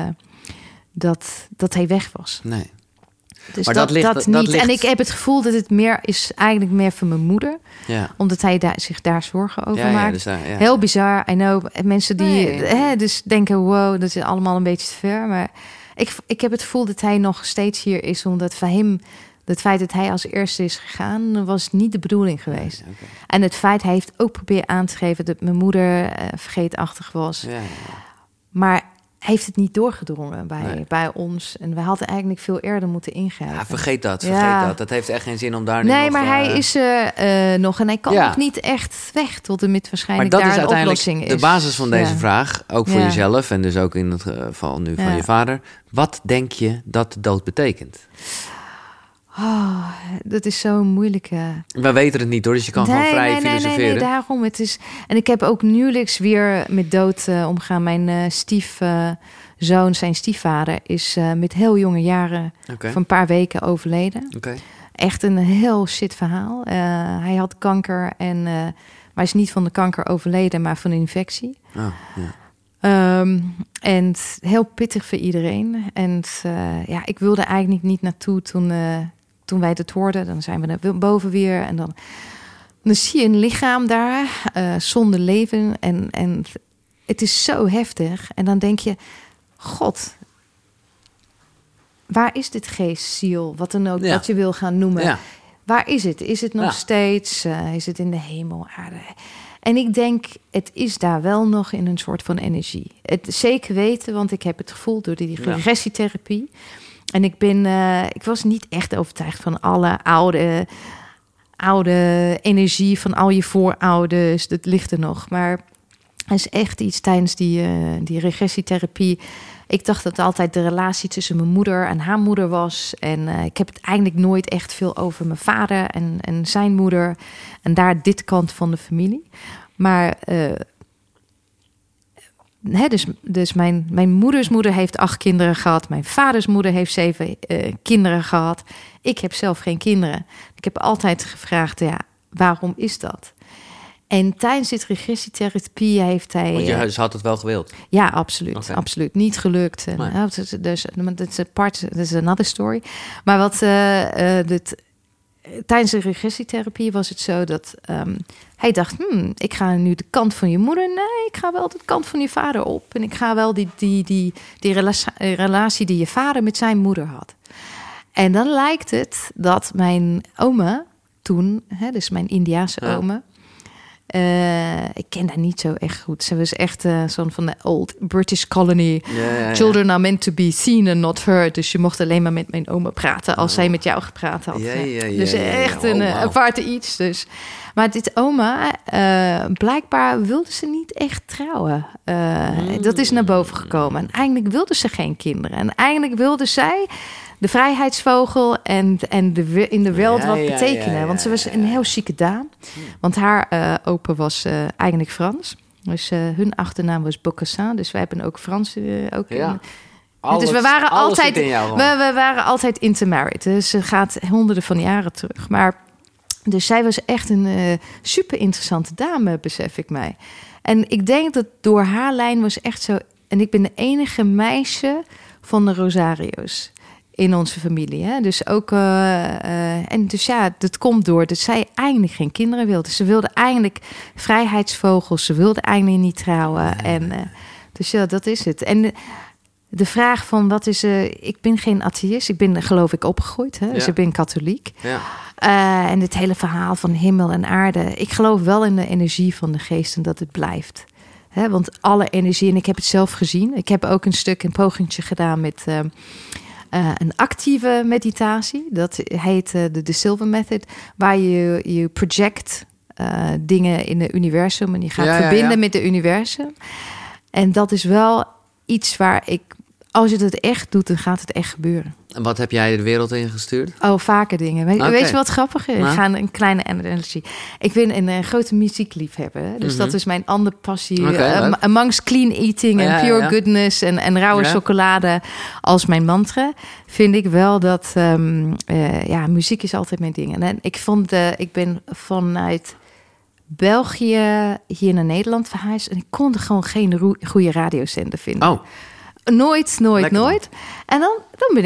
dat hij weg was. Nee. Dus maar dat niet. Ligt... En ik heb het gevoel dat het eigenlijk meer van mijn moeder. Ja. Omdat hij zich daar zorgen over maakt. Dus heel bizar. I know. Mensen die dus denken, wow, dat is allemaal een beetje te ver. Maar ik heb het gevoel dat hij nog steeds hier is. Omdat voor hem, het feit dat hij als eerste is gegaan, was niet de bedoeling geweest. Nee, okay. En het feit, hij heeft ook proberen aan te geven dat mijn moeder vergeetachtig was. Ja. Maar heeft het niet doorgedrongen bij ons. En we hadden eigenlijk veel eerder moeten ingrijpen. Ja, vergeet dat. Dat heeft echt geen zin om daar nu nog... Nee, maar hij is nog en hij kan nog niet echt weg tot en met waarschijnlijk daar een oplossing is. De basis van deze vraag, ook voor jezelf en dus ook in het geval nu van je vader. Wat denk je dat de dood betekent? Oh, dat is zo'n moeilijke... We weten het niet hoor, dus je kan gewoon vrij filosoferen. Nee, daarom. Het is... En ik heb ook nieuwelijks weer met dood omgaan. Mijn stiefzoon, zijn stiefvader, is met heel jonge jaren van een paar weken overleden. Okay. Echt een heel shit verhaal. Hij had kanker maar hij is niet van de kanker overleden, maar van een infectie. Oh, ja. En heel pittig voor iedereen. En ik wilde eigenlijk niet naartoe toen wij het hoorden. Dan zijn we naar boven weer. En dan zie je een lichaam daar zonder leven. En het is zo heftig. En dan denk je, God, waar is dit geest, ziel? Wat dan ook, wat je wil gaan noemen. Ja. Waar is het? Is het nog steeds? Is het in de hemel, aarde? En ik denk, het is daar wel nog in een soort van energie. Het zeker weten, want ik heb het gevoeld door die regressietherapie. En ik was niet echt overtuigd van alle oude energie van al je voorouders. Dat ligt er nog. Maar er is echt iets tijdens die regressietherapie. Ik dacht dat het altijd de relatie tussen mijn moeder en haar moeder was. En ik heb het eigenlijk nooit echt veel over mijn vader en zijn moeder. En daar dit kant van de familie. Maar dus mijn moeders moeder heeft 8 kinderen gehad. Mijn vaders moeder heeft 7 kinderen gehad. Ik heb zelf geen kinderen. Ik heb altijd gevraagd, waarom is dat? En tijdens dit regressietherapie heeft hij... Want je had het wel gewild? Ja, absoluut. Okay. Absoluut. Niet gelukt. Nee. Dus dat is another story. Maar wat tijdens de regressietherapie was het zo dat hij dacht... ik ga nu de kant van je moeder... Nee, ik ga wel de kant van je vader op. En ik ga wel die relatie die je vader met zijn moeder had. En dan lijkt het dat mijn oma toen... dus mijn Indiaanse oma... ik ken haar niet zo echt goed. Ze was echt zo'n van de old British colony. Children are meant to be seen and not heard. Dus je mocht alleen maar met mijn oma praten als zij met jou gepraat had. Dus echt een aparte iets. Dus. Maar dit oma, blijkbaar wilde ze niet echt trouwen. Dat is naar boven gekomen. En eigenlijk wilde ze geen kinderen. En eigenlijk wilde zij... de vrijheidsvogel en in de wereld wat betekenen. Want ze was een heel chique dame. Want haar opa was eigenlijk Frans. Dus hun achternaam was Bocassin. Dus wij hebben ook Frans ook in. Dus we waren altijd intermarried. Dus ze gaat honderden van jaren terug. Maar dus zij was echt een super interessante dame, besef ik mij. En ik denk dat door haar lijn was echt zo... En ik ben de enige meisje van de Rosario's in onze familie. Hè? Dus ook... en dus dat komt door dat zij eigenlijk geen kinderen wilde. Ze wilde eigenlijk vrijheidsvogels. Ze wilde eigenlijk niet trouwen. En dus dat is het. En de vraag van wat is... ik ben geen atheïst. Ik ben, geloof ik, opgegroeid. Hè? Dus ik ben katholiek. Ja. En het hele verhaal van hemel en aarde. Ik geloof wel in de energie van de geest en dat het blijft. Hè? Want alle energie... En ik heb het zelf gezien. Ik heb ook een pogingje gedaan met... een actieve meditatie. Dat heet de Silver Method. Waar je project dingen in het universum. En je gaat verbinden met het universum. En dat is wel iets waar als je het echt doet, dan gaat het echt gebeuren. En wat heb jij de wereld in gestuurd? Oh, vaker dingen. Weet je wat grappig is? Ik ga een kleine analogy. Ik ben een grote muziekliefhebber. Dus dat is mijn andere passie. Amongst clean eating en pure goodness en rauwe chocolade als mijn mantra. Vind ik wel dat muziek is altijd mijn ding. En ik ben vanuit België hier naar Nederland verhuisd. En ik kon er gewoon geen goede radiozender vinden. Oh. Nooit. En dan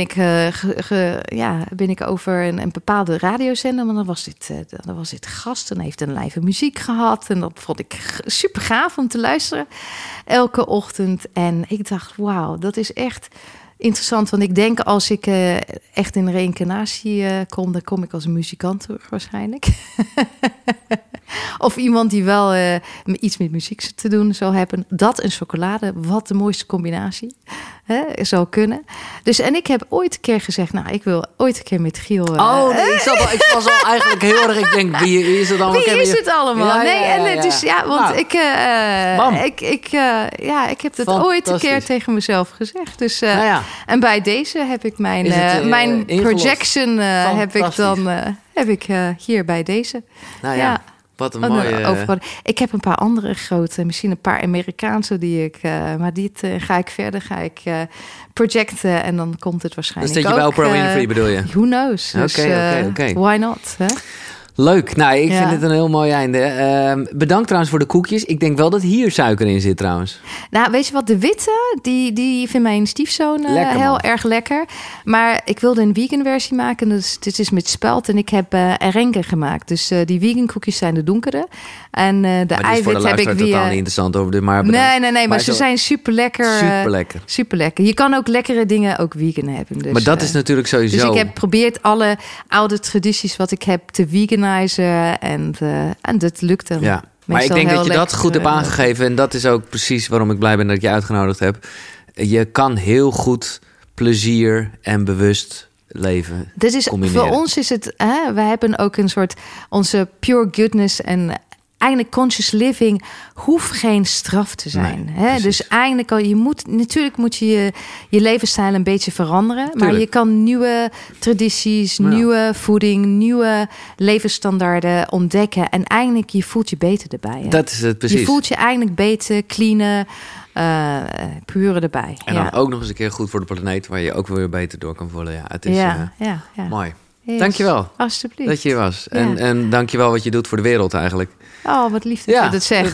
ben ik over een bepaalde radiozender. Maar dan was dit gast en heeft een live muziek gehad. En dat vond ik super gaaf om te luisteren. Elke ochtend. En ik dacht, wauw, dat is echt interessant. Want ik denk als ik echt in reïncarnatie kom... dan kom ik als een muzikant terug waarschijnlijk. Of iemand die wel iets met muziek te doen zal hebben. Dat en chocolade, wat de mooiste combinatie zou kunnen. Dus, en ik heb ooit een keer gezegd... nou, ik wil ooit een keer met Giel... ik was al eigenlijk heel erg... Ik denk, wie is het allemaal? Wie is het allemaal? Dus want ik heb het ooit een keer tegen mezelf gezegd. Dus, en bij deze heb ik mijn projection heb ik hier bij deze. Wat een mooie... Ik heb een paar andere grote, misschien een paar Amerikaanse die ik... maar dit ga ik verder, projecten en dan komt het waarschijnlijk ook. Dus dat je bij Oprah Winfrey bedoel je? Who knows? Oké. Why not? Hè? Leuk. Nou, ik vind het een heel mooi einde. Bedankt trouwens voor de koekjes. Ik denk wel dat hier suiker in zit trouwens. Nou, weet je wat? De witte, die vindt mijn stiefzoon heel erg lekker. Maar ik wilde een vegan versie maken. Dus dit is met spelt en ik heb arenque gemaakt. Dus die vegan koekjes zijn de donkere. En de eiwit heb ik weer... totaal niet interessant over dit, maar... Nee, maar ze zijn super lekker. Super lekker. Je kan ook lekkere dingen ook vegan hebben. Dus, maar dat is natuurlijk sowieso... Dus ik heb geprobeerd alle oude tradities wat ik heb te veganizen. En dat lukt dan. Ja, maar ik denk dat je dat goed hebt aangegeven. En dat is ook precies waarom ik blij ben dat ik je uitgenodigd heb. Je kan heel goed plezier en bewust leven combineren. Voor ons is het... we hebben ook een soort... Onze pure goodness en... Eigenlijk conscious living hoeft geen straf te zijn. Nee, dus eigenlijk moet je levensstijl een beetje veranderen. Tuurlijk. Maar je kan nieuwe tradities, nieuwe voeding, nieuwe levensstandaarden ontdekken. En eigenlijk je voelt je beter erbij. Hè? Dat is het precies. Je voelt je eigenlijk beter, cleaner, puur erbij. En dan ook nog eens een keer goed voor de planeet, waar je ook weer beter door kan voelen. Ja, het is mooi. Yes. Dankjewel. Alsjeblieft. Dat je hier was. En dankjewel wat je doet voor de wereld eigenlijk. Oh, wat lief dat je dat zegt.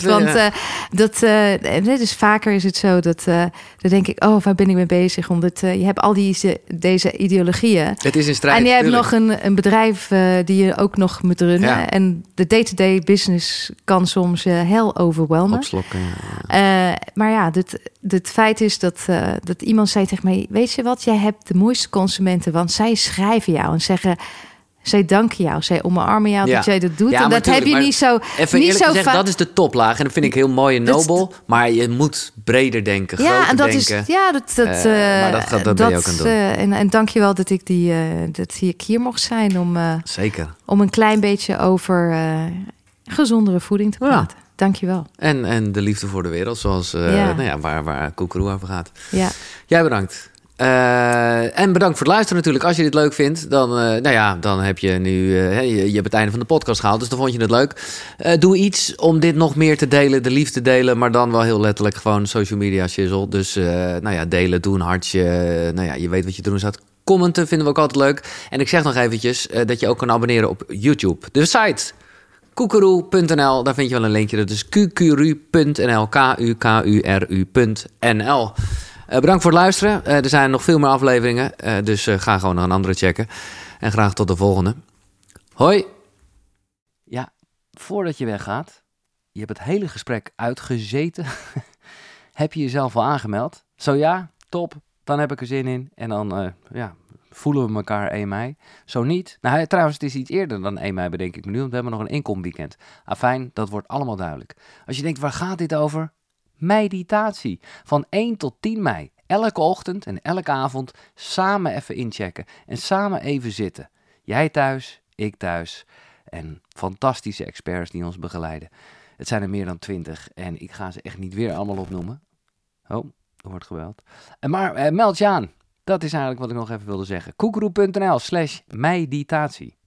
Dit is vaker is het zo dat dan denk ik, waar ben ik mee bezig? Omdat je hebt al deze ideologieën. Het is een strijd. En je hebt tuurlijk. nog een bedrijf die je ook nog moet runnen. Ja. En de day-to-day business kan soms heel overwhelmen. Opslokken. Maar ja, het feit is dat iemand zei tegen mij, weet je wat? Jij hebt de mooiste consumenten, want zij schrijven jou en zeggen... Zij danken jou, zij omarmen jou dat jij dat doet. Ja, en dat heb je niet zo... Even niet eerlijk zo gezegd, dat is de toplaag. En dat vind ik heel mooi en nobel. Maar je moet breder denken, groter denken. Maar dat ben je ook aan het doen. En dank je wel dat ik hier mocht zijn. Zeker. Om een klein beetje over gezondere voeding te praten. Dank je wel. En de liefde voor de wereld, zoals waar Koekeroe over gaat. Ja. Jij bedankt. En bedankt voor het luisteren natuurlijk. Als je dit leuk vindt, dan heb je nu... je hebt het einde van de podcast gehaald, dus dan vond je het leuk. Doe iets om dit nog meer te delen, de liefde delen, maar dan wel heel letterlijk gewoon social media shizzle. Dus delen, doe een hartje. Je weet wat je te doen staat. Commenten vinden we ook altijd leuk. En ik zeg nog eventjes dat je ook kan abonneren op YouTube. De site koekeroe.nl, daar vind je wel een linkje. Dat is qqru.nl, KUKURU.nl. Bedankt voor het luisteren. Er zijn nog veel meer afleveringen. Dus ga gewoon nog een andere checken. En graag tot de volgende. Hoi. Ja, voordat je weggaat. Je hebt het hele gesprek uitgezeten. Heb je jezelf al aangemeld? Zo ja, top. Dan heb ik er zin in. En dan voelen we elkaar 1 mei. Zo niet. Nou, trouwens, het is iets eerder dan 1 mei, bedenk ik me nu. Want we hebben nog een inkomweekend. Afijn, dat wordt allemaal duidelijk. Als je denkt, waar gaat dit over? Meditatie. Van 1 tot 10 mei. Elke ochtend en elke avond samen even inchecken. En samen even zitten. Jij thuis, ik thuis. En fantastische experts die ons begeleiden. Het zijn er meer dan 20. En ik ga ze echt niet weer allemaal opnoemen. Oh, er wordt gebeld. Maar meld je aan. Dat is eigenlijk wat ik nog even wilde zeggen. koekeroe.nl/meditatie